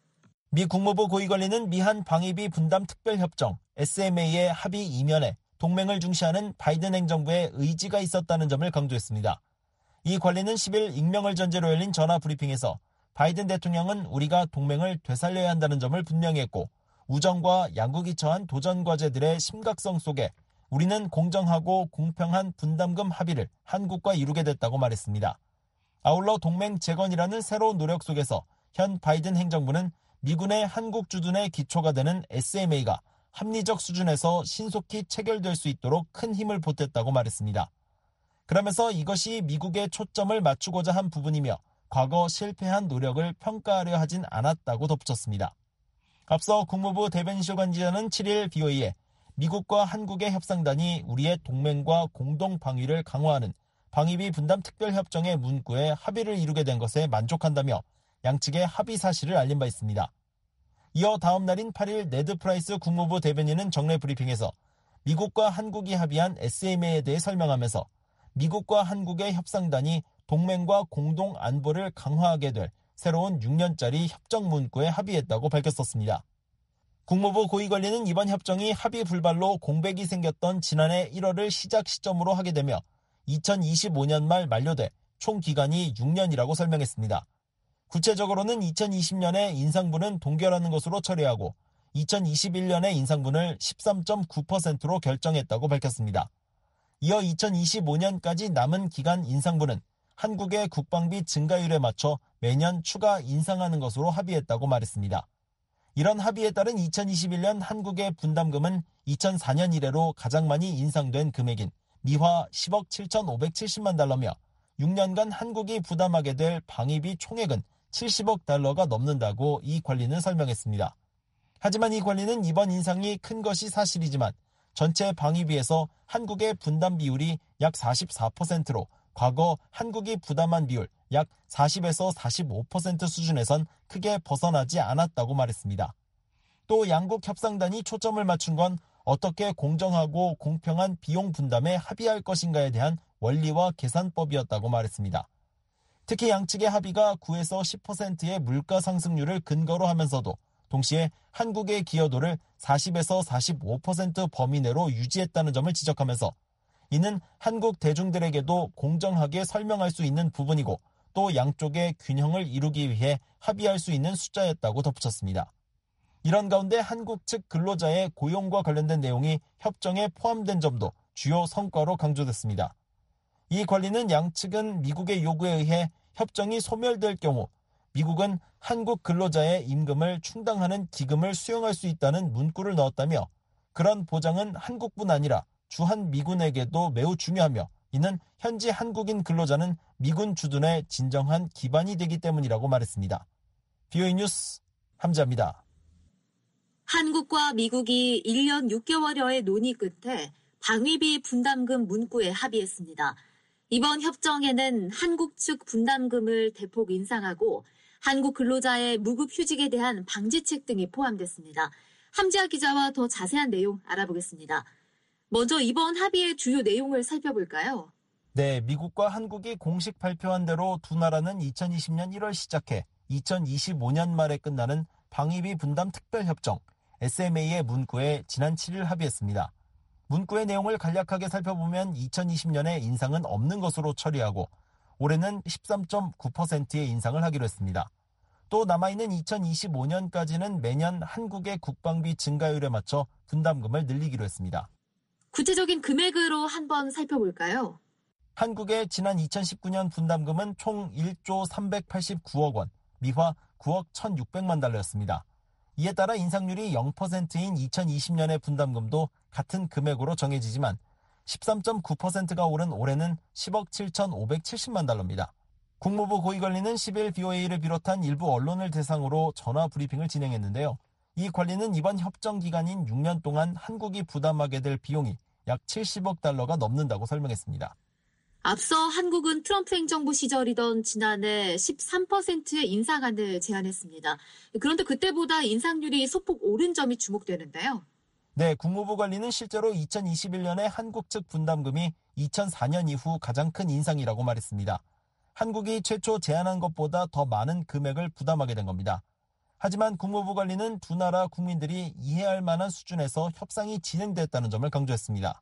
미 국무부 고위관리는 미한 방위비 분담 특별협정 에스엠에이의 합의 이면에 동맹을 중시하는 바이든 행정부의 의지가 있었다는 점을 강조했습니다. 이 관리는 십일 익명을 전제로 열린 전화 브리핑에서 바이든 대통령은 우리가 동맹을 되살려야 한다는 점을 분명히 했고 우정과 양국이 처한 도전 과제들의 심각성 속에 우리는 공정하고 공평한 분담금 합의를 한국과 이루게 됐다고 말했습니다. 아울러 동맹 재건이라는 새로운 노력 속에서 현 바이든 행정부는 미군의 한국 주둔의 기초가 되는 에스엠에이가 합리적 수준에서 신속히 체결될 수 있도록 큰 힘을 보탰다고 말했습니다. 그러면서 이것이 미국의 초점을 맞추고자 한 부분이며 과거 실패한 노력을 평가하려 하진 않았다고 덧붙였습니다. 앞서 국무부 대변인실 관계자는 칠일 브이오에이에 미국과 한국의 협상단이 우리의 동맹과 공동 방위를 강화하는 방위비 분담 특별협정의 문구에 합의를 이루게 된 것에 만족한다며 양측의 합의 사실을 알린 바 있습니다. 이어 다음 날인 팔일 네드 프라이스 국무부 대변인은 정례 브리핑에서 미국과 한국이 합의한 에스엠에이에 대해 설명하면서 미국과 한국의 협상단이 동맹과 공동 안보를 강화하게 될 새로운 육 년짜리 협정 문구에 합의했다고 밝혔었습니다. 국무부 고위관리는 이번 협정이 합의 불발로 공백이 생겼던 지난해 일월을 시작 시점으로 하게 되며 이천이십오 년 말 만료돼 총 기간이 육 년이라고 설명했습니다. 구체적으로는 이천이십 년에 인상분은 동결하는 것으로 처리하고 이천이십일 년에 인상분을 십삼 점 구 퍼센트로 결정했다고 밝혔습니다. 이어 이천이십오 년까지 남은 기간 인상분은 한국의 국방비 증가율에 맞춰 매년 추가 인상하는 것으로 합의했다고 말했습니다. 이런 합의에 따른 이천이십일 년 한국의 분담금은 이천사 년 이래로 가장 많이 인상된 금액인 미화 십억 칠천오백칠십만 달러며 육 년간 한국이 부담하게 될 방위비 총액은 칠십억 달러가 넘는다고 이 관리는 설명했습니다. 하지만 이 관리는 이번 인상이 큰 것이 사실이지만 전체 방위비에서 한국의 분담 비율이 약 사십사 퍼센트로 과거 한국이 부담한 비율 약 사십에서 사십오 퍼센트 수준에선 크게 벗어나지 않았다고 말했습니다. 또 양국 협상단이 초점을 맞춘 건 어떻게 공정하고 공평한 비용 분담에 합의할 것인가에 대한 원리와 계산법이었다고 말했습니다. 특히 양측의 합의가 구에서 십 퍼센트의 물가 상승률을 근거로 하면서도 동시에 한국의 기여도를 사십에서 사십오 퍼센트 범위 내로 유지했다는 점을 지적하면서 이는 한국 대중들에게도 공정하게 설명할 수 있는 부분이고 또 양쪽의 균형을 이루기 위해 합의할 수 있는 숫자였다고 덧붙였습니다. 이런 가운데 한국 측 근로자의 고용과 관련된 내용이 협정에 포함된 점도 주요 성과로 강조됐습니다. 이 관리는 양측은 미국의 요구에 의해 협정이 소멸될 경우 미국은 한국 근로자의 임금을 충당하는 기금을 수용할 수 있다는 문구를 넣었다며 그런 보장은 한국뿐 아니라 주한 미군에게도 매우 중요하며 이는 현지 한국인 근로자는 미군 주둔의 진정한 기반이 되기 때문이라고 말했습니다. 비오이 뉴스 함자입니다. 한국과 미국이 일 년 육 개월여의 논의 끝에 방위비 분담금 문구에 합의했습니다. 이번 협정에는 한국 측 분담금을 대폭 인상하고 한국 근로자의 무급 휴직에 대한 방지책 등이 포함됐습니다. 함지아 기자와 더 자세한 내용 알아보겠습니다. 먼저 이번 합의의 주요 내용을 살펴볼까요? 네, 미국과 한국이 공식 발표한 대로 두 나라는 이천이십 년 일월 시작해 이천이십오 년 말에 끝나는 방위비 분담 특별협정 에스엠에이의 문구에 지난 칠 일 합의했습니다. 문구의 내용을 간략하게 살펴보면 이천이십 년에 인상은 없는 것으로 처리하고 올해는 십삼 점 구 퍼센트의 인상을 하기로 했습니다. 또 남아있는 이천이십오 년까지는 매년 한국의 국방비 증가율에 맞춰 분담금을 늘리기로 했습니다. 구체적인 금액으로 한번 살펴볼까요? 한국의 지난 이천십구 년 분담금은 총 일조 삼백팔십구억 원, 미화 구억 천육백만 달러였습니다. 이에 따라 인상률이 영 퍼센트인 이천이십 년의 분담금도 같은 금액으로 정해지지만 십삼 점 구 퍼센트가 오른 올해는 십억 칠천오백칠십만 달러입니다. 국무부 고위관리는 십 일 비오에이를 비롯한 일부 언론을 대상으로 전화 브리핑을 진행했는데요. 이 관리는 이번 협정 기간인 육 년 동안 한국이 부담하게 될 비용이 약 칠십억 달러가 넘는다고 설명했습니다. 앞서 한국은 트럼프 행정부 시절이던 지난해 십삼 퍼센트의 인상안을 제안했습니다. 그런데 그때보다 인상률이 소폭 오른 점이 주목되는데요. 네, 국무부 관리는 실제로 이천이십일 년에 한국 측 분담금이 이천사 년 이후 가장 큰 인상이라고 말했습니다. 한국이 최초 제안한 것보다 더 많은 금액을 부담하게 된 겁니다. 하지만 국무부 관리는 두 나라 국민들이 이해할 만한 수준에서 협상이 진행됐다는 점을 강조했습니다.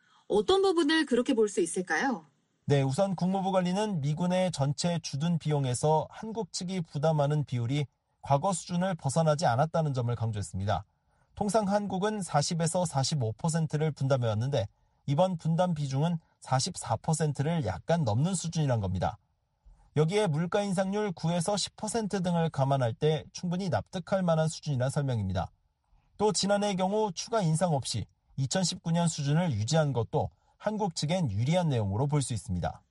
어떤 부분을 그렇게 볼 수 있을까요? 네, 우선 국무부 관리는 미군의 전체 주둔 비용에서 한국 측이 부담하는 비율이 과거 수준을 벗어나지 않았다는 점을 강조했습니다. 통상 한국은 사십에서 사십오 퍼센트를 분담해왔는데 이번 분담 비중은 사십사 퍼센트를 약간 넘는 수준이란 겁니다. 여기에 물가 인상률 구에서 십 퍼센트 등을 감안할 때 충분히 납득할 만한 수준이란 설명입니다. 또 지난해의 경우 추가 인상 없이 이천십구 년 수준을 유지한 것도 한국 측엔 유리한 내용으로 볼 수 있습니다.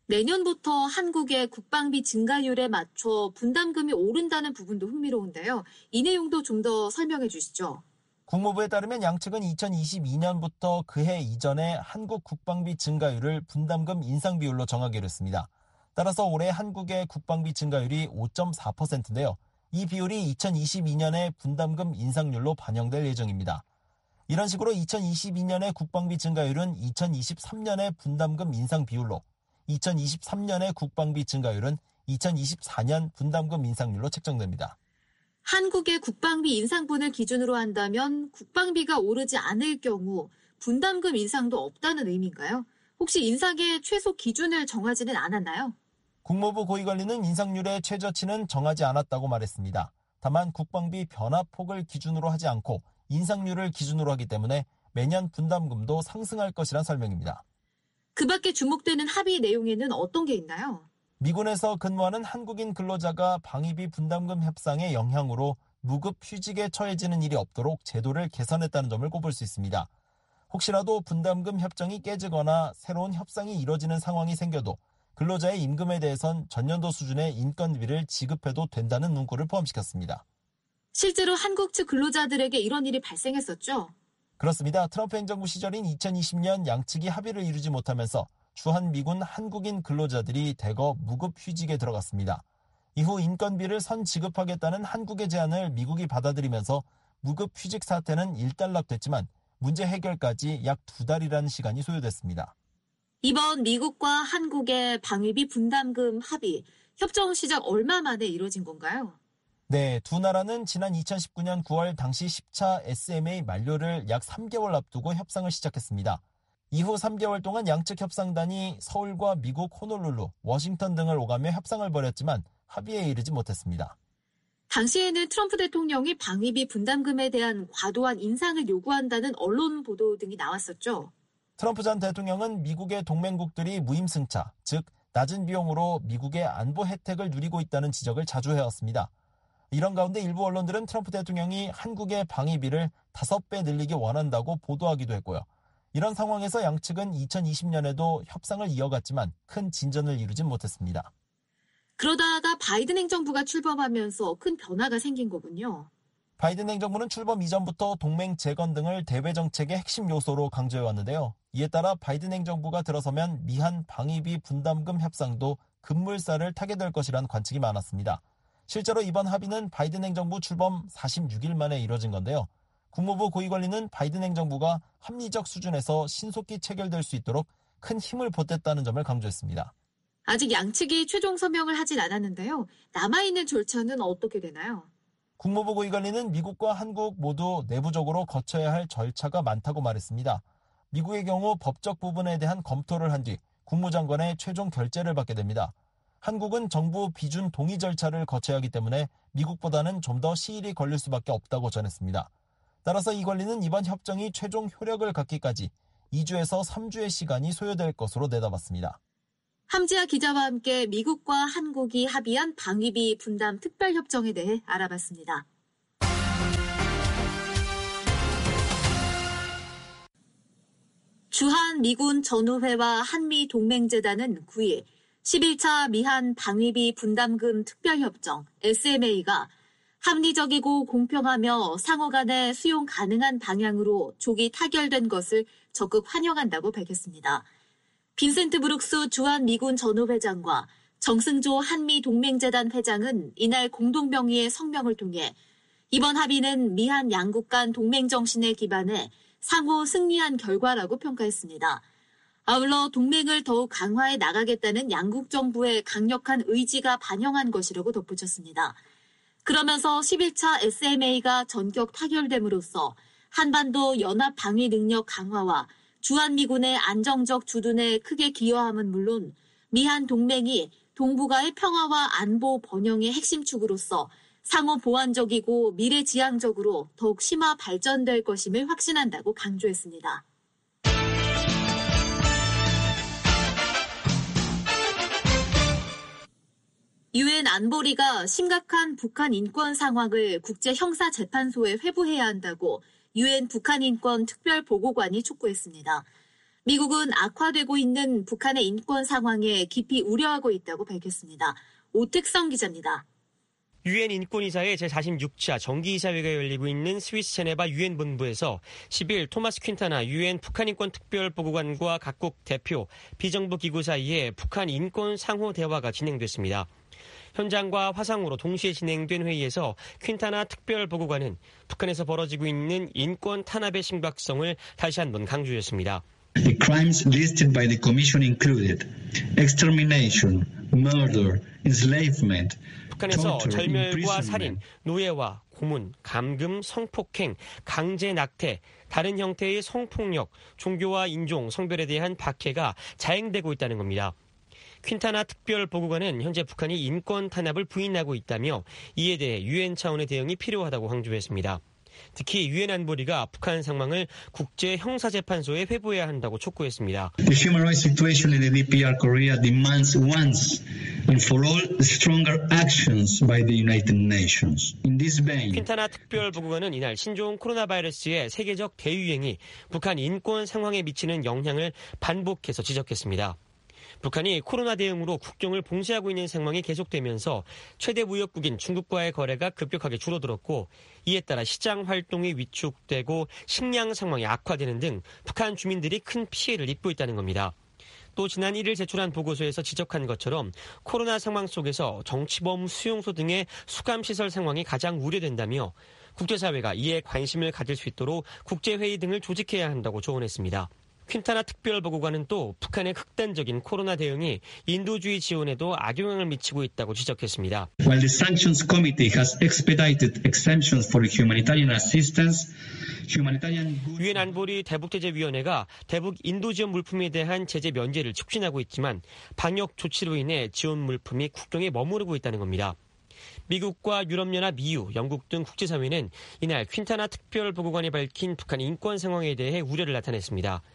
내년부터 한국의 국방비 증가율에 맞춰 분담금이 오른다는 부분도 흥미로운데요. 이 내용도 좀 더 설명해 주시죠. 국무부에 따르면 양측은 이천이십이 년부터 그해 이전에 한국 국방비 증가율을 분담금 인상 비율로 정하기로 했습니다. 따라서 올해 한국의 국방비 증가율이 오 점 사 퍼센트인데요. 이 비율이 이천이십이 년의 분담금 인상률로 반영될 예정입니다. 이런 식으로 이천이십이 년의 국방비 증가율은 이천이십삼 년의 분담금 인상 비율로, 이천이십삼 년의 국방비 증가율은 이천이십사 년 분담금 인상률로 책정됩니다. 한국의 국방비 인상분을 기준으로 한다면 국방비가 오르지 않을 경우 분담금 인상도 없다는 의미인가요? 혹시 인상의 최소 기준을 정하지는 않았나요? 국무부 고위관리는 인상률의 최저치는 정하지 않았다고 말했습니다. 다만 국방비 변화폭을 기준으로 하지 않고 인상률을 기준으로 하기 때문에 매년 분담금도 상승할 것이란 설명입니다. 그 밖에 주목되는 합의 내용에는 어떤 게 있나요? 미군에서 근무하는 한국인 근로자가 방위비 분담금 협상의 영향으로 무급 휴직에 처해지는 일이 없도록 제도를 개선했다는 점을 꼽을 수 있습니다. 혹시라도 분담금 협정이 깨지거나 새로운 협상이 이뤄지는 상황이 생겨도 근로자의 임금에 대해선 전년도 수준의 인건비를 지급해도 된다는 문구를 포함시켰습니다. 실제로 한국 측 근로자들에게 이런 일이 발생했었죠? 그렇습니다. 트럼프 행정부 시절인 이천이십 년 양측이 합의를 이루지 못하면서 주한미군 한국인 근로자들이 대거 무급 휴직에 들어갔습니다. 이후 인건비를 선 지급하겠다는 한국의 제안을 미국이 받아들이면서 무급 휴직 사태는 일단락됐지만 문제 해결까지 약 두 달이라는 시간이 소요됐습니다. 이번 미국과 한국의 방위비 분담금 합의, 협정 시작 얼마 만에 이뤄진 건가요? 네, 두 나라는 지난 이천십구 년 구월 당시 십 차 에스엠에이 만료를 약 삼 개월 앞두고 협상을 시작했습니다. 이후 삼 개월 동안 양측 협상단이 서울과 미국 호놀룰루, 워싱턴 등을 오가며 협상을 벌였지만 합의에 이르지 못했습니다. 당시에는 트럼프 대통령이 방위비 분담금에 대한 과도한 인상을 요구한다는 언론 보도 등이 나왔었죠. 트럼프 전 대통령은 미국의 동맹국들이 무임승차, 즉 낮은 비용으로 미국의 안보 혜택을 누리고 있다는 지적을 자주 해왔습니다. 이런 가운데 일부 언론들은 트럼프 대통령이 한국의 방위비를 다섯 배 늘리기 원한다고 보도하기도 했고요. 이런 상황에서 양측은 이천이십 년에도 협상을 이어갔지만 큰 진전을 이루진 못했습니다. 그러다가 바이든 행정부가 출범하면서 큰 변화가 생긴 거군요. 바이든 행정부는 출범 이전부터 동맹 재건 등을 대외 정책의 핵심 요소로 강조해왔는데요. 이에 따라 바이든 행정부가 들어서면 미한 방위비 분담금 협상도 급물살을 타게 될 것이란 관측이 많았습니다. 실제로 이번 합의는 바이든 행정부 출범 사십육 일 만에 이뤄진 건데요. 국무부 고위관리는 바이든 행정부가 합리적 수준에서 신속히 체결될 수 있도록 큰 힘을 보탰다는 점을 강조했습니다. 아직 양측이 최종 서명을 하진 않았는데요. 남아있는 절차는 어떻게 되나요? 국무부 고위관리는 미국과 한국 모두 내부적으로 거쳐야 할 절차가 많다고 말했습니다. 미국의 경우 법적 부분에 대한 검토를 한 뒤 국무장관의 최종 결재를 받게 됩니다. 한국은 정부 비준 동의 절차를 거쳐야 하기 때문에 미국보다는 좀 더 시일이 걸릴 수밖에 없다고 전했습니다. 따라서 이 관리는 이번 협정이 최종 효력을 갖기까지 이 주에서 삼 주의 시간이 소요될 것으로 내다봤습니다. 함지아 기자와 함께 미국과 한국이 합의한 방위비 분담 특별협정에 대해 알아봤습니다. 주한 미군 전우회와 한미동맹재단은 구 일 십일 차 미한 방위비 분담금 특별협정 에스엠에이가 합리적이고 공평하며 상호 간에 수용 가능한 방향으로 조기 타결된 것을 적극 환영한다고 밝혔습니다. 빈센트 브룩스 주한 미군 전우회장과 정승조 한미동맹재단 회장은 이날 공동명의의 성명을 통해 이번 합의는 미한 양국 간 동맹 정신에 기반해 상호 승리한 결과라고 평가했습니다. 아울러 동맹을 더욱 강화해 나가겠다는 양국 정부의 강력한 의지가 반영한 것이라고 덧붙였습니다. 그러면서 십일 차 에스엠에이가 전격 타결됨으로써 한반도 연합 방위 능력 강화와 주한미군의 안정적 주둔에 크게 기여함은 물론 미한 동맹이 동북아의 평화와 안보 번영의 핵심 축으로서 상호 보완적이고 미래지향적으로 더욱 심화 발전될 것임을 확신한다고 강조했습니다. 유엔 안보리가 심각한 북한 인권 상황을 국제형사재판소에 회부해야 한다고 유엔 북한 인권 특별보고관이 촉구했습니다. 미국은 악화되고 있는 북한의 인권 상황에 깊이 우려하고 있다고 밝혔습니다. 오택성 기자입니다. 유엔 인권이사의 제사십육 차 정기이사회가 열리고 있는 스위스 제네바 유엔 본부에서 십 일 토마스 퀸타나 유엔 북한 인권 특별보고관과 각국 대표, 비정부 기구 사이에 북한 인권 상호 대화가 진행됐습니다. 현장과 화상으로 동시에 진행된 회의에서 퀸타나 특별보고관은 북한에서 벌어지고 있는 인권 탄압의 심각성을 다시 한번 강조했습니다. The crimes listed by the Commission included extermination, murder, enslavement, 북한에서 torture, 절멸과 살인, imprisonment. 노예와 고문, 감금, 성폭행, 강제 낙태, 다른 형태의 성폭력, 종교와 인종, 성별에 대한 박해가 자행되고 있다는 겁니다. 퀸타나 특별보고관은 현재 북한이 인권 탄압을 부인하고 있다며 이에 대해 유엔 차원의 대응이 필요하다고 강조했습니다. 특히 유엔 안보리가 북한 상황을 국제형사재판소에 회부해야 한다고 촉구했습니다. The human rights situation in the 디피알 Korea demands once and for all stronger actions by the United Nations. In this vein, 퀸타나 특별보고관은 이날 신종 코로나 바이러스의 세계적 대유행이 북한 인권 상황에 미치는 영향을 반복해서 지적했습니다. 북한이 코로나 대응으로 국경을 봉쇄하고 있는 상황이 계속되면서 최대 무역국인 중국과의 거래가 급격하게 줄어들었고 이에 따라 시장 활동이 위축되고 식량 상황이 악화되는 등 북한 주민들이 큰 피해를 입고 있다는 겁니다. 또 지난 일 일 제출한 보고서에서 지적한 것처럼 코로나 상황 속에서 정치범 수용소 등의 수감시설 상황이 가장 우려된다며 국제사회가 이에 관심을 가질 수 있도록 국제회의 등을 조직해야 한다고 조언했습니다. 퀸타나 특별보고관은 또 북한의 극단적인 코로나 대응이 인도주의 지원에도 악영향을 미치고 있다고 지적했습니다. While the Sanctions Committee has expedited exemptions for humanitarian assistance, humanitarian goods... 유엔 안보리 대북제재위원회가 대북 인도 지원 물품에 대한 제재 면제를 촉진하고 있지만 방역 조치로 인해 지원 물품이 국경에 머무르고 있다는 겁니다. 미국과 유럽연합, 이유, 영국 등 국제사회는 이날 퀸타나 특별보고관이 밝힌 북한 인권 상황에 대해 우려를 나타냈습니다.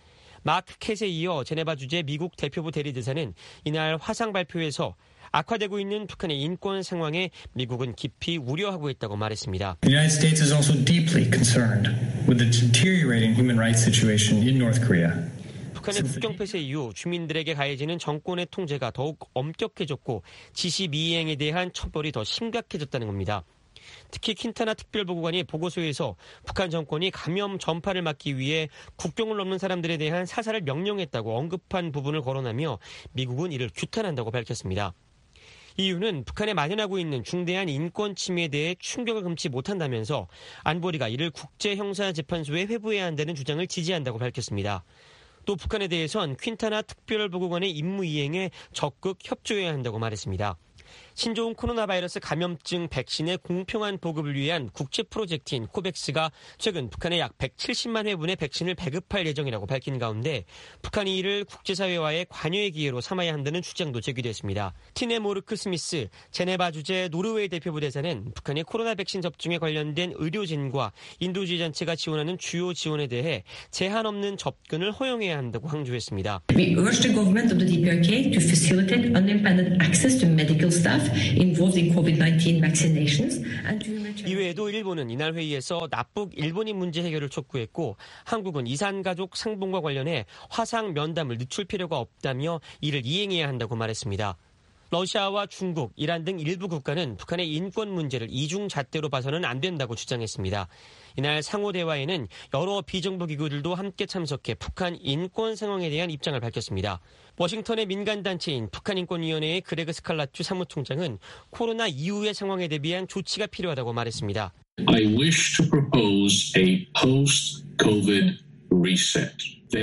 마크 캣에 이어 제네바 주재 미국 대표부 대리대사는 이날 화상 발표에서 악화되고 있는 북한의 인권 상황에 미국은 깊이 우려하고 있다고 말했습니다. The United States is also deeply concerned with the deteriorating human rights situation in North Korea. 북한의 국경 폐쇄 이후 주민들에게 가해지는 정권의 통제가 더욱 엄격해졌고 지시 미이행에 대한 처벌이 더 심각해졌다는 겁니다. 특히 퀸타나 특별보고관이 보고서에서 북한 정권이 감염 전파를 막기 위해 국경을 넘는 사람들에 대한 사살을 명령했다고 언급한 부분을 거론하며 미국은 이를 규탄한다고 밝혔습니다. 이유는 북한에 만연하고 있는 중대한 인권 침해에 대해 충격을 금치 못한다면서 안보리가 이를 국제형사재판소에 회부해야 한다는 주장을 지지한다고 밝혔습니다. 또 북한에 대해선 퀸타나 특별보고관의 임무 이행에 적극 협조해야 한다고 말했습니다. 신종 코로나 바이러스 감염증 백신의 공평한 보급을 위한 국제 프로젝트인 코백스가 최근 북한에 약 백칠십만 회분의 백신을 배급할 예정이라고 밝힌 가운데 북한이 이를 국제사회와의 관여의 기회로 삼아야 한다는 주장도 제기됐습니다. 티네 모르크 스미스 제네바 주재 노르웨이 대표부 대사는 북한이 코로나 백신 접종에 관련된 의료진과 인도주의 단체가 지원하는 주요 지원에 대해 제한 없는 접근을 허용해야 한다고 강조했습니다. We urge the government of the 디피알케이 to facilitate unimpeded access to medical staff involved in 코비드 나인틴 vaccinations. 이외에도 일본은 이날 회의에서 납북 일본인 문제 해결을 촉구했고 한국은 이산가족 상봉과 관련해 화상 면담을 늦출 필요가 없다며 이를 이행해야 한다고 말했습니다. 러시아와 중국, 이란 등 일부 국가는 북한의 인권 문제를 이중잣대로 봐서는 안 된다고 주장했습니다. 이날 상호 대화에는 여러 비정부 기구들도 함께 참석해 북한 인권 상황에 대한 입장을 밝혔습니다. 워싱턴의 민간단체인 북한인권위원회의 그레그 스칼라투 사무총장은 코로나 이후의 상황에 대비한 조치가 필요하다고 말했습니다. I wish to propose a post-COVID reset.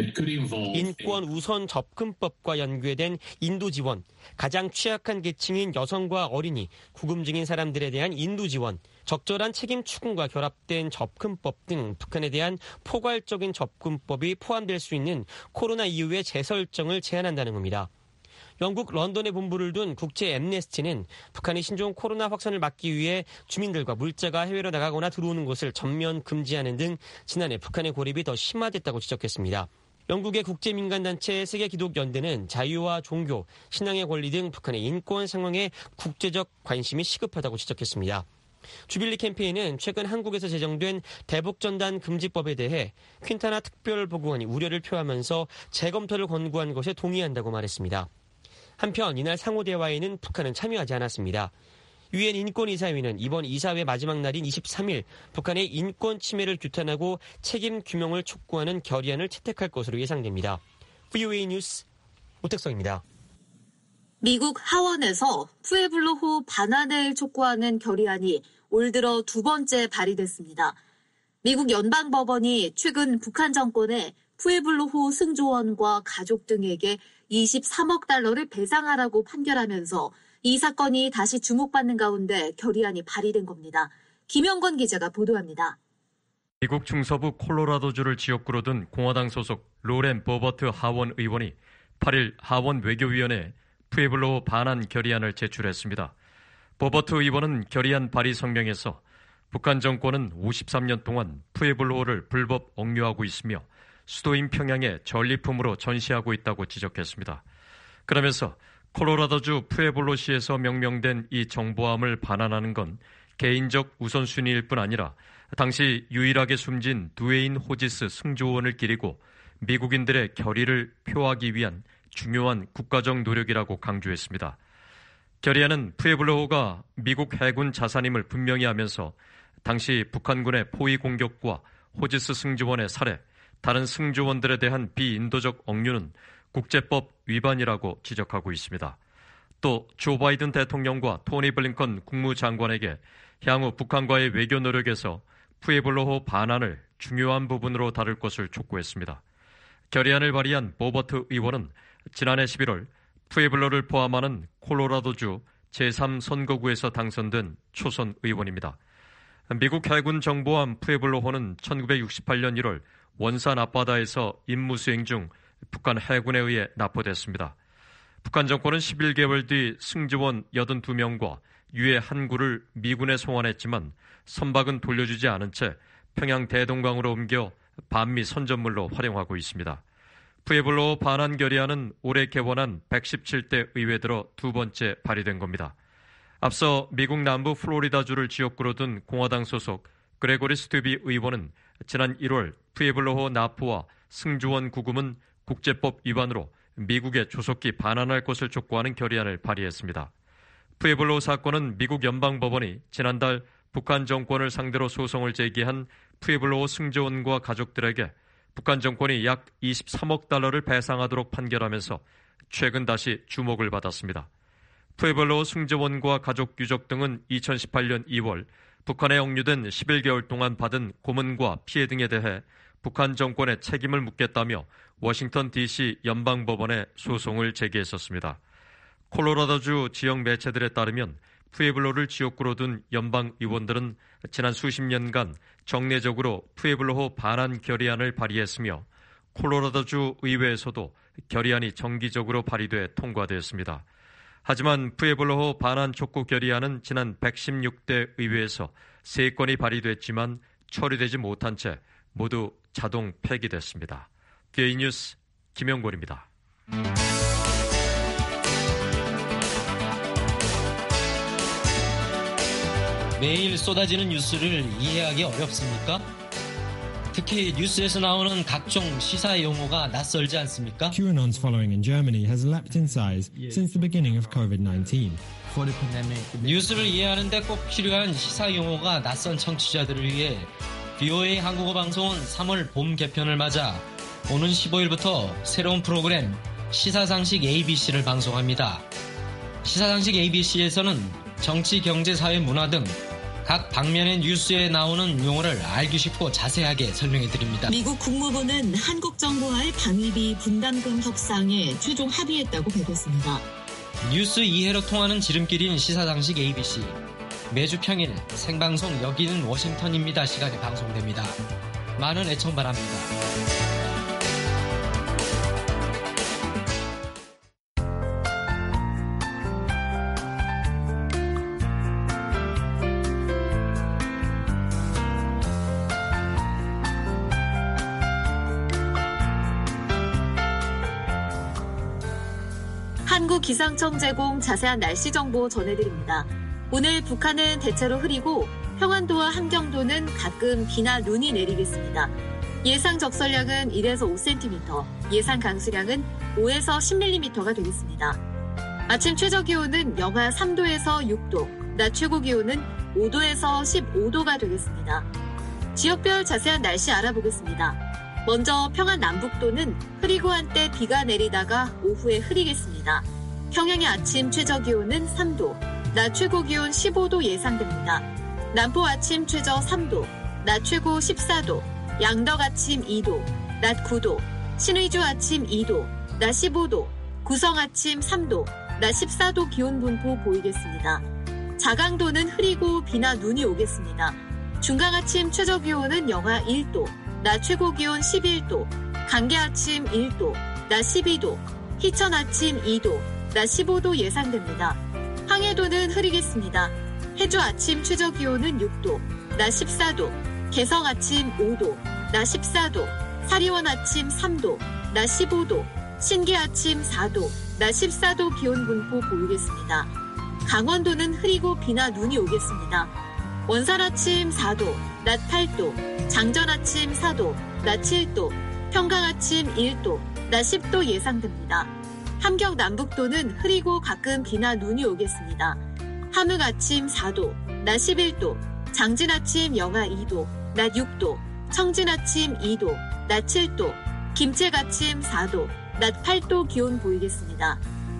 인권 우선 접근법과 연계된 인도 지원, 가장 취약한 계층인 여성과 어린이, 구금 중인 사람들에 대한 인도 지원, 적절한 책임 추궁과 결합된 접근법 등 북한에 대한 포괄적인 접근법이 포함될 수 있는 코로나 이후의 재설정을 제안한다는 겁니다. 영국 런던에 본부를 둔 국제 엠네스티는 북한이 신종 코로나 확산을 막기 위해 주민들과 물자가 해외로 나가거나 들어오는 것을 전면 금지하는 등 지난해 북한의 고립이 더 심화됐다고 지적했습니다. 영국의 국제민간단체 세계기독연대는 자유와 종교, 신앙의 권리 등 북한의 인권 상황에 국제적 관심이 시급하다고 지적했습니다. 주빌리 캠페인은 최근 한국에서 제정된 대북전단 금지법에 대해 퀸타나 특별보고관이 우려를 표하면서 재검토를 권고한 것에 동의한다고 말했습니다. 한편 이날 상호 대화에는 북한은 참여하지 않았습니다. 유엔 인권이사회는 이번 이사회 마지막 날인 이십삼일 북한의 인권 침해를 규탄하고 책임 규명을 촉구하는 결의안을 채택할 것으로 예상됩니다. 브이오에이 뉴스 오택성입니다. 미국 하원에서 푸에블로호 반환을 촉구하는 결의안이 올 들어 두 번째 발의됐습니다. 미국 연방법원이 최근 북한 정권에 푸에블로호 승조원과 가족 등에게 이십삼억 달러를 배상하라고 판결하면서 이 사건이 다시 주목받는 가운데 결의안이 발의된 겁니다. 김영건 기자가 보도합니다. 미국 중서부 콜로라도주를 지역구로 둔 공화당 소속 로렌 버버트 하원 의원이 팔일 하원 외교위원회에 푸에블로호 반환 결의안을 제출했습니다. 버버트 의원은 결의안 발의 성명에서 북한 정권은 오십삼 년 동안 푸에블로호를 불법 억류하고 있으며 수도인 평양에 전리품으로 전시하고 있다고 지적했습니다. 그러면서 콜로라도주 푸에블로시에서 명명된 이 정보함을 반환하는 건 개인적 우선순위일 뿐 아니라 당시 유일하게 숨진 두웨인 호지스 승조원을 기리고 미국인들의 결의를 표하기 위한 중요한 국가적 노력이라고 강조했습니다. 결의안은 푸에블로호가 미국 해군 자산임을 분명히 하면서 당시 북한군의 포위 공격과 호지스 승조원의 살해, 다른 승조원들에 대한 비인도적 억류는 국제법 위반이라고 지적하고 있습니다. 또 조 바이든 대통령과 토니 블링컨 국무장관에게 향후 북한과의 외교 노력에서 푸에블로호 반환을 중요한 부분으로 다룰 것을 촉구했습니다. 결의안을 발의한 버버트 의원은 지난해 십일월 푸에블로를 포함하는 콜로라도주 제삼 선거구에서 당선된 초선 의원입니다. 미국 해군 정보함 푸에블로호는 천구백육십팔년 일월 원산 앞바다에서 임무 수행 중 북한 해군에 의해 납포됐습니다. 북한 정권은 십일 개월 뒤 승조원 여든두 명과 유해 한 구를 미군에 송환했지만 선박은 돌려주지 않은 채 평양 대동강으로 옮겨 반미 선전물로 활용하고 있습니다. 푸에블로 반환 결의안은 올해 개원한 백십칠 대 의회 들어 두 번째 발의된 겁니다. 앞서 미국 남부 플로리다주를 지역구로 둔 공화당 소속 그레고리 스튜비 의원은 지난 일월 푸에블로호 나프와 승주원 구금은 국제법 위반으로 미국에 조속히 반환할 것을 촉구하는 결의안을 발의했습니다. 푸에블로 사건은 미국 연방법원이 지난달 북한 정권을 상대로 소송을 제기한 푸에블로 승조원과 가족들에게 북한 정권이 약 이십삼억 달러를 배상하도록 판결하면서 최근 다시 주목을 받았습니다. 푸에블로 승조원과 가족 유족 등은 이천십팔 년 이월 북한에 억류된 십일 개월 동안 받은 고문과 피해 등에 대해 북한 정권에 책임을 묻겠다며 워싱턴 디씨 연방법원에 소송을 제기했었습니다. 콜로라도주 지역 매체들에 따르면 푸에블로를 지역구로 둔 연방 의원들은 지난 수십 년간 정례적으로 푸에블로호 반환 결의안을 발의했으며 콜로라도주 의회에서도 결의안이 정기적으로 발의돼 통과되었습니다. 하지만 푸에블로호 반환 촉구 결의안은 지난 백십육 대 의회에서 세 건이 발의됐지만 처리되지 못한 채 모두 자동 폐기됐습니다. 게이 뉴스 김영골입니다. 매일 쏟아지는 뉴스를 이해하기 어렵습니까? 특히 뉴스에서 나오는 각종 시사 용어가 낯설지 않습니까? QAnon's following in Germany has leapt in size since the beginning of covid nineteen. 뉴스를 이해하는데 꼭 필요한 시사 용어가 낯선 청취자들을 위해 비오에이 한국어 방송은 삼월 봄 개편을 맞아 오는 십오일부터 새로운 프로그램 시사상식 에이비씨를 방송합니다. 시사상식 에이비씨에서는 정치, 경제, 사회, 문화 등 각 방면의 뉴스에 나오는 용어를 알기 쉽고 자세하게 설명해드립니다. 미국 국무부는 한국 정부와의 방위비 분담금 협상에 최종 합의했다고 밝혔습니다. 뉴스 이해로 통하는 지름길인 시사상식 에이비씨. 매주 평일 생방송 여기는 워싱턴입니다 시간에 방송됩니다. 많은 애청 바랍니다. 한국기상청 제공 자세한 날씨 정보 전해드립니다. 오늘 북한은 대체로 흐리고 평안도와 함경도는 가끔 비나 눈이 내리겠습니다. 예상 적설량은 일에서 오 센티미터, 예상 강수량은 오에서 십 밀리미터가 되겠습니다. 아침 최저기온은 영하 삼 도에서 육 도, 낮 최고기온은 오 도에서 십오 도가 되겠습니다. 지역별 자세한 날씨 알아보겠습니다. 먼저 평안 남북도는 흐리고 한때 비가 내리다가 오후에 흐리겠습니다. 평양의 아침 최저기온은 삼 도, 낮 최고기온 십오 도 예상됩니다. 남포 아침 최저 삼 도, 낮 최고 십사 도, 양덕 아침 이 도, 낮 구 도, 신의주 아침 이 도, 낮 십오 도, 구성 아침 삼 도, 낮 십사 도 기온 분포 보이겠습니다. 자강도는 흐리고 비나 눈이 오겠습니다. 중강 아침 최저기온은 영하 일 도, 낮 최고기온 십일 도, 강계 아침 일 도, 낮 십이 도, 희천 아침 이 도, 낮 십오 도 예상됩니다. 황해도는 흐리겠습니다. 해주 아침 최저기온은 육 도, 낮 십사 도, 개성 아침 오 도, 낮 십사 도, 사리원 아침 삼 도, 낮 십오 도, 신기 아침 사 도, 낮 십사 도 기온 분포 보이겠습니다. 강원도는 흐리고 비나 눈이 오겠습니다. 원산 아침 사 도, 낮 팔 도, 장전 아침 사 도, 낮 칠 도, 평강 아침 일 도, 낮 십 도 예상됩니다. 함경 남북도는 흐리고 가끔 비나 눈이 오겠습니다. 함흥 아침 사 도, 낮 십일 도, 장진 아침 영하 이 도, 낮 육 도, 청진 아침 이 도, 낮 칠 도, 김책 아침 사 도, 낮 팔 도 기온 보이겠습니다.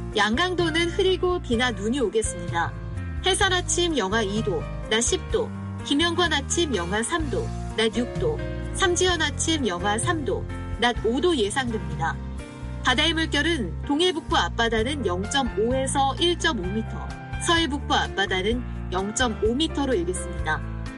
양강도는 흐리고 비나 눈이 오겠습니다. 해산 아침 영하 이 도, 낮 십 도, 김영관 아침 영하 삼 도, 낮 육 도, 삼지연 아침 영하 삼 도, 낮 오 도 예상됩니다. 바다의 물결은 동해북부 앞바다는 영 점 오에서 일 점 오 미터, 서해북부 앞바다는 영 점 오 미터로 일겠습니다.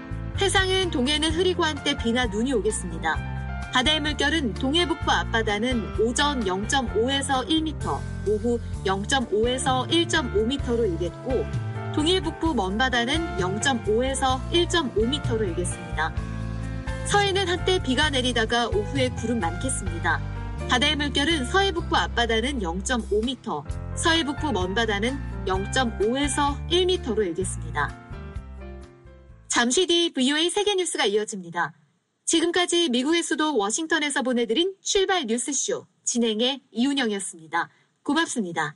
해상은 동해는 흐리고 한때 비나 눈이 오겠습니다. 바다의 물결은 동해북부 앞바다는 오전 영 점 오에서 일 미터, 오후 영 점 오에서 일 점 오 미터로 일겠고 동해북부 먼바다는 영 점 오에서 일 점 오 미터로 일겠습니다. 서해는 한때 비가 내리다가 오후에 구름 많겠습니다. 바다의 물결은 서해 북부 앞바다는 영 점 오 미터, 서해 북부 먼바다는 영 점 오에서 일 미터로 일겠습니다. 잠시 뒤 브이오에이 세계뉴스가 이어집니다. 지금까지 미국의 수도 워싱턴에서 보내드린 출발 뉴스쇼 진행의 이윤영이었습니다. 고맙습니다.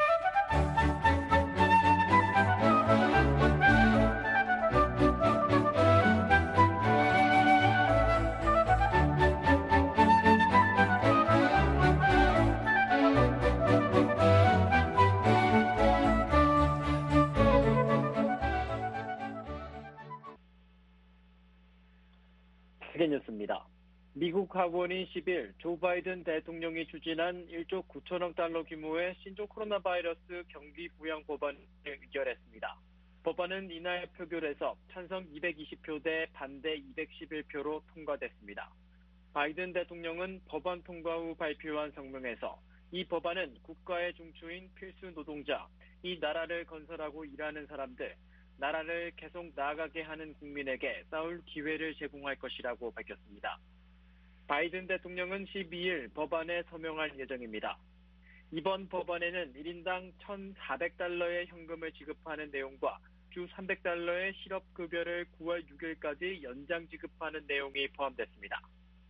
세계뉴스입니다. 미국 하원이 십일 조 바이든 대통령이 추진한 일조 구천억 달러 규모의 신종 코로나 바이러스 경비 부양 법안을 의결했습니다. 법안은 이날 표결에서 찬성 이백이십 표 대 반대 이백십일 표로 통과됐습니다. 바이든 대통령은 법안 통과 후 발표한 성명에서 이 법안은 국가의 중추인 필수 노동자, 이 나라를 건설하고 일하는 사람들, 나라를 계속 나아가게 하는 국민에게 싸울 기회를 제공할 것이라고 밝혔습니다. 바이든 대통령은 십이일 법안에 서명할 예정입니다. 이번 법안에는 일 인당 천사백 달러의 현금을 지급하는 내용과 주 삼백 달러의 실업급여를 구월 육일까지 연장 지급하는 내용이 포함됐습니다.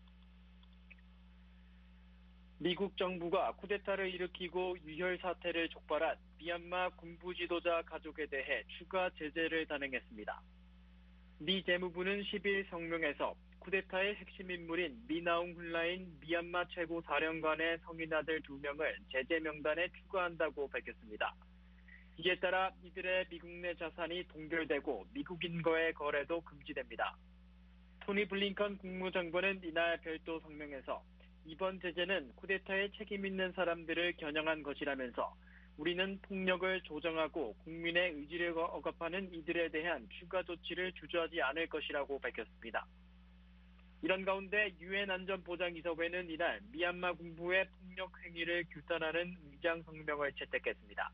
미국 정부가 쿠데타를 일으키고 유혈 사태를 촉발한 미얀마 군부 지도자 가족에 대해 추가 제재를 단행했습니다. 미 재무부는 십일 성명에서 쿠데타의 핵심 인물인 미나웅 훌라인 미얀마 최고 사령관의 성인 아들 두 명을 제재 명단에 추가한다고 밝혔습니다. 이에 따라 이들의 미국 내 자산이 동결되고 미국인과의 거래도 금지됩니다. 토니 블링컨 국무장관은 이날 별도 성명에서 이번 제재는 쿠데타에 책임 있는 사람들을 겨냥한 것이라면서 우리는 폭력을 조정하고 국민의 의지를 억압하는 이들에 대한 추가 조치를 주저하지 않을 것이라고 밝혔습니다. 이런 가운데 유엔 안전보장이사회는 이날 미얀마 군부의 폭력 행위를 규탄하는 의장 성명을 채택했습니다.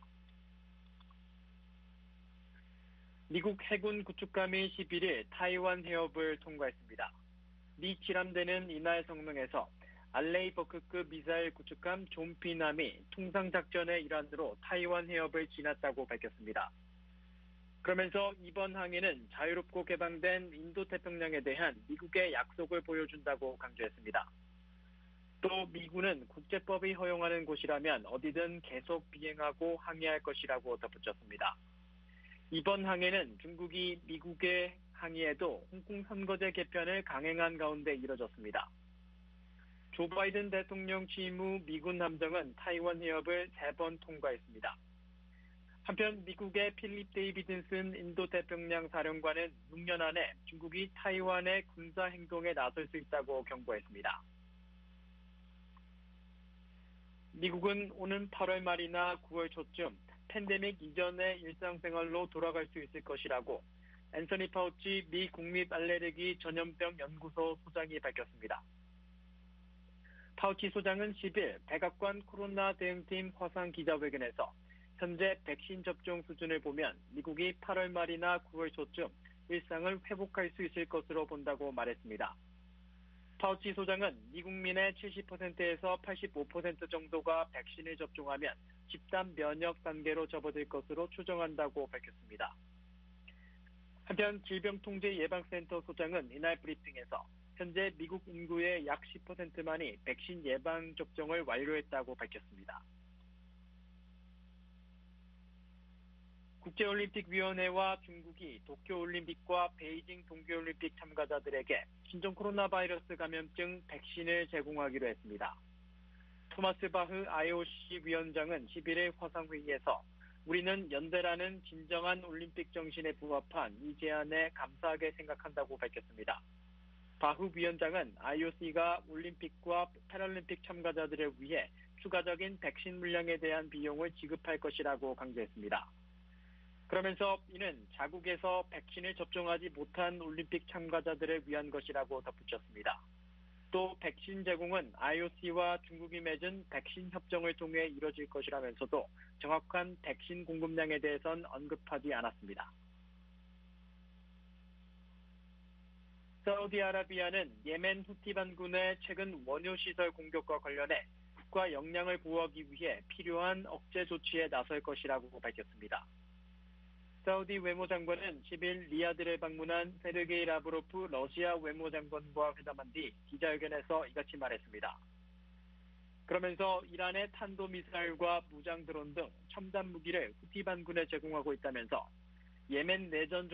미국 해군 구축함이 십일일 타이완 해협을 통과했습니다. 미 칠함대는 이날 성명에서 알레이버크급 미사일 구축함 좀피남이 통상작전의 일환으로 타이완 해협을 지났다고 밝혔습니다. 그러면서 이번 항해는 자유롭고 개방된 인도태평양에 대한 미국의 약속을 보여준다고 강조했습니다. 또 미군은 국제법이 허용하는 곳이라면 어디든 계속 비행하고 항해할 것이라고 덧붙였습니다. 이번 항해는 중국이 미국의 항해에도 홍콩 선거제 개편을 강행한 가운데 이뤄졌습니다. 조 바이든 대통령 취임 후 미군 함정은 타이완 해협을 세 번 통과했습니다. 한편 미국의 필립 데이비든슨 인도태평양 사령관은 육 년 안에 중국이 타이완의 군사 행동에 나설 수 있다고 경고했습니다. 미국은 오는 팔월 말이나 구월 초쯤 팬데믹 이전의 일상생활로 돌아갈 수 있을 것이라고 앤서니 파우치 미 국립알레르기 전염병 연구소 소장이 밝혔습니다. 파우치 소장은 십일 백악관 코로나 대응팀 화상 기자회견에서 현재 백신 접종 수준을 보면 미국이 팔월 말이나 구월 초쯤 일상을 회복할 수 있을 것으로 본다고 말했습니다. 파우치 소장은 미국민의 칠십 퍼센트에서 팔십오 퍼센트 정도가 백신을 접종하면 집단 면역 단계로 접어들 것으로 추정한다고 밝혔습니다. 한편 질병통제예방센터 소장은 이날 브리핑에서 현재 미국 인구의 약 십 퍼센트만이 백신 예방접종을 완료했다고 밝혔습니다. 국제올림픽위원회와 중국이 도쿄올림픽과 베이징 동계올림픽 참가자들에게 신종 코로나 바이러스 감염증 백신을 제공하기로 했습니다. 토마스 바흐 아이오씨 위원장은 십일일 화상회의에서 우리는 연대라는 진정한 올림픽 정신에 부합한 이 제안에 감사하게 생각한다고 밝혔습니다. 바흐 위원장은 아이오씨가 올림픽과 패럴림픽 참가자들을 위해 추가적인 백신 물량에 대한 비용을 지급할 것이라고 강조했습니다. 그러면서 이는 자국에서 백신을 접종하지 못한 올림픽 참가자들을 위한 것이라고 덧붙였습니다. 또 백신 제공은 아이오씨와 중국이 맺은 백신 협정을 통해 이뤄질 것이라면서도 정확한 백신 공급량에 대해선 언급하지 않았습니다. 사우디아라비아는 예멘 후티 반군의 최근 원유시설 공격과 관련해 국가 역량을 보호하기 위해 필요한 억제 조치에 나설 것이라고 밝혔습니다. 사우디 외무장관은 십일 리야드를 방문한 세르게이 라브로프 러시아 외무장관과 회담한 뒤 기자회견에서 이같이 말했습니다. 그러면서 이란의 탄도미사일과 무장 드론 등 첨단 무기를 후티 반군에 제공하고 있다면서 예멘 내전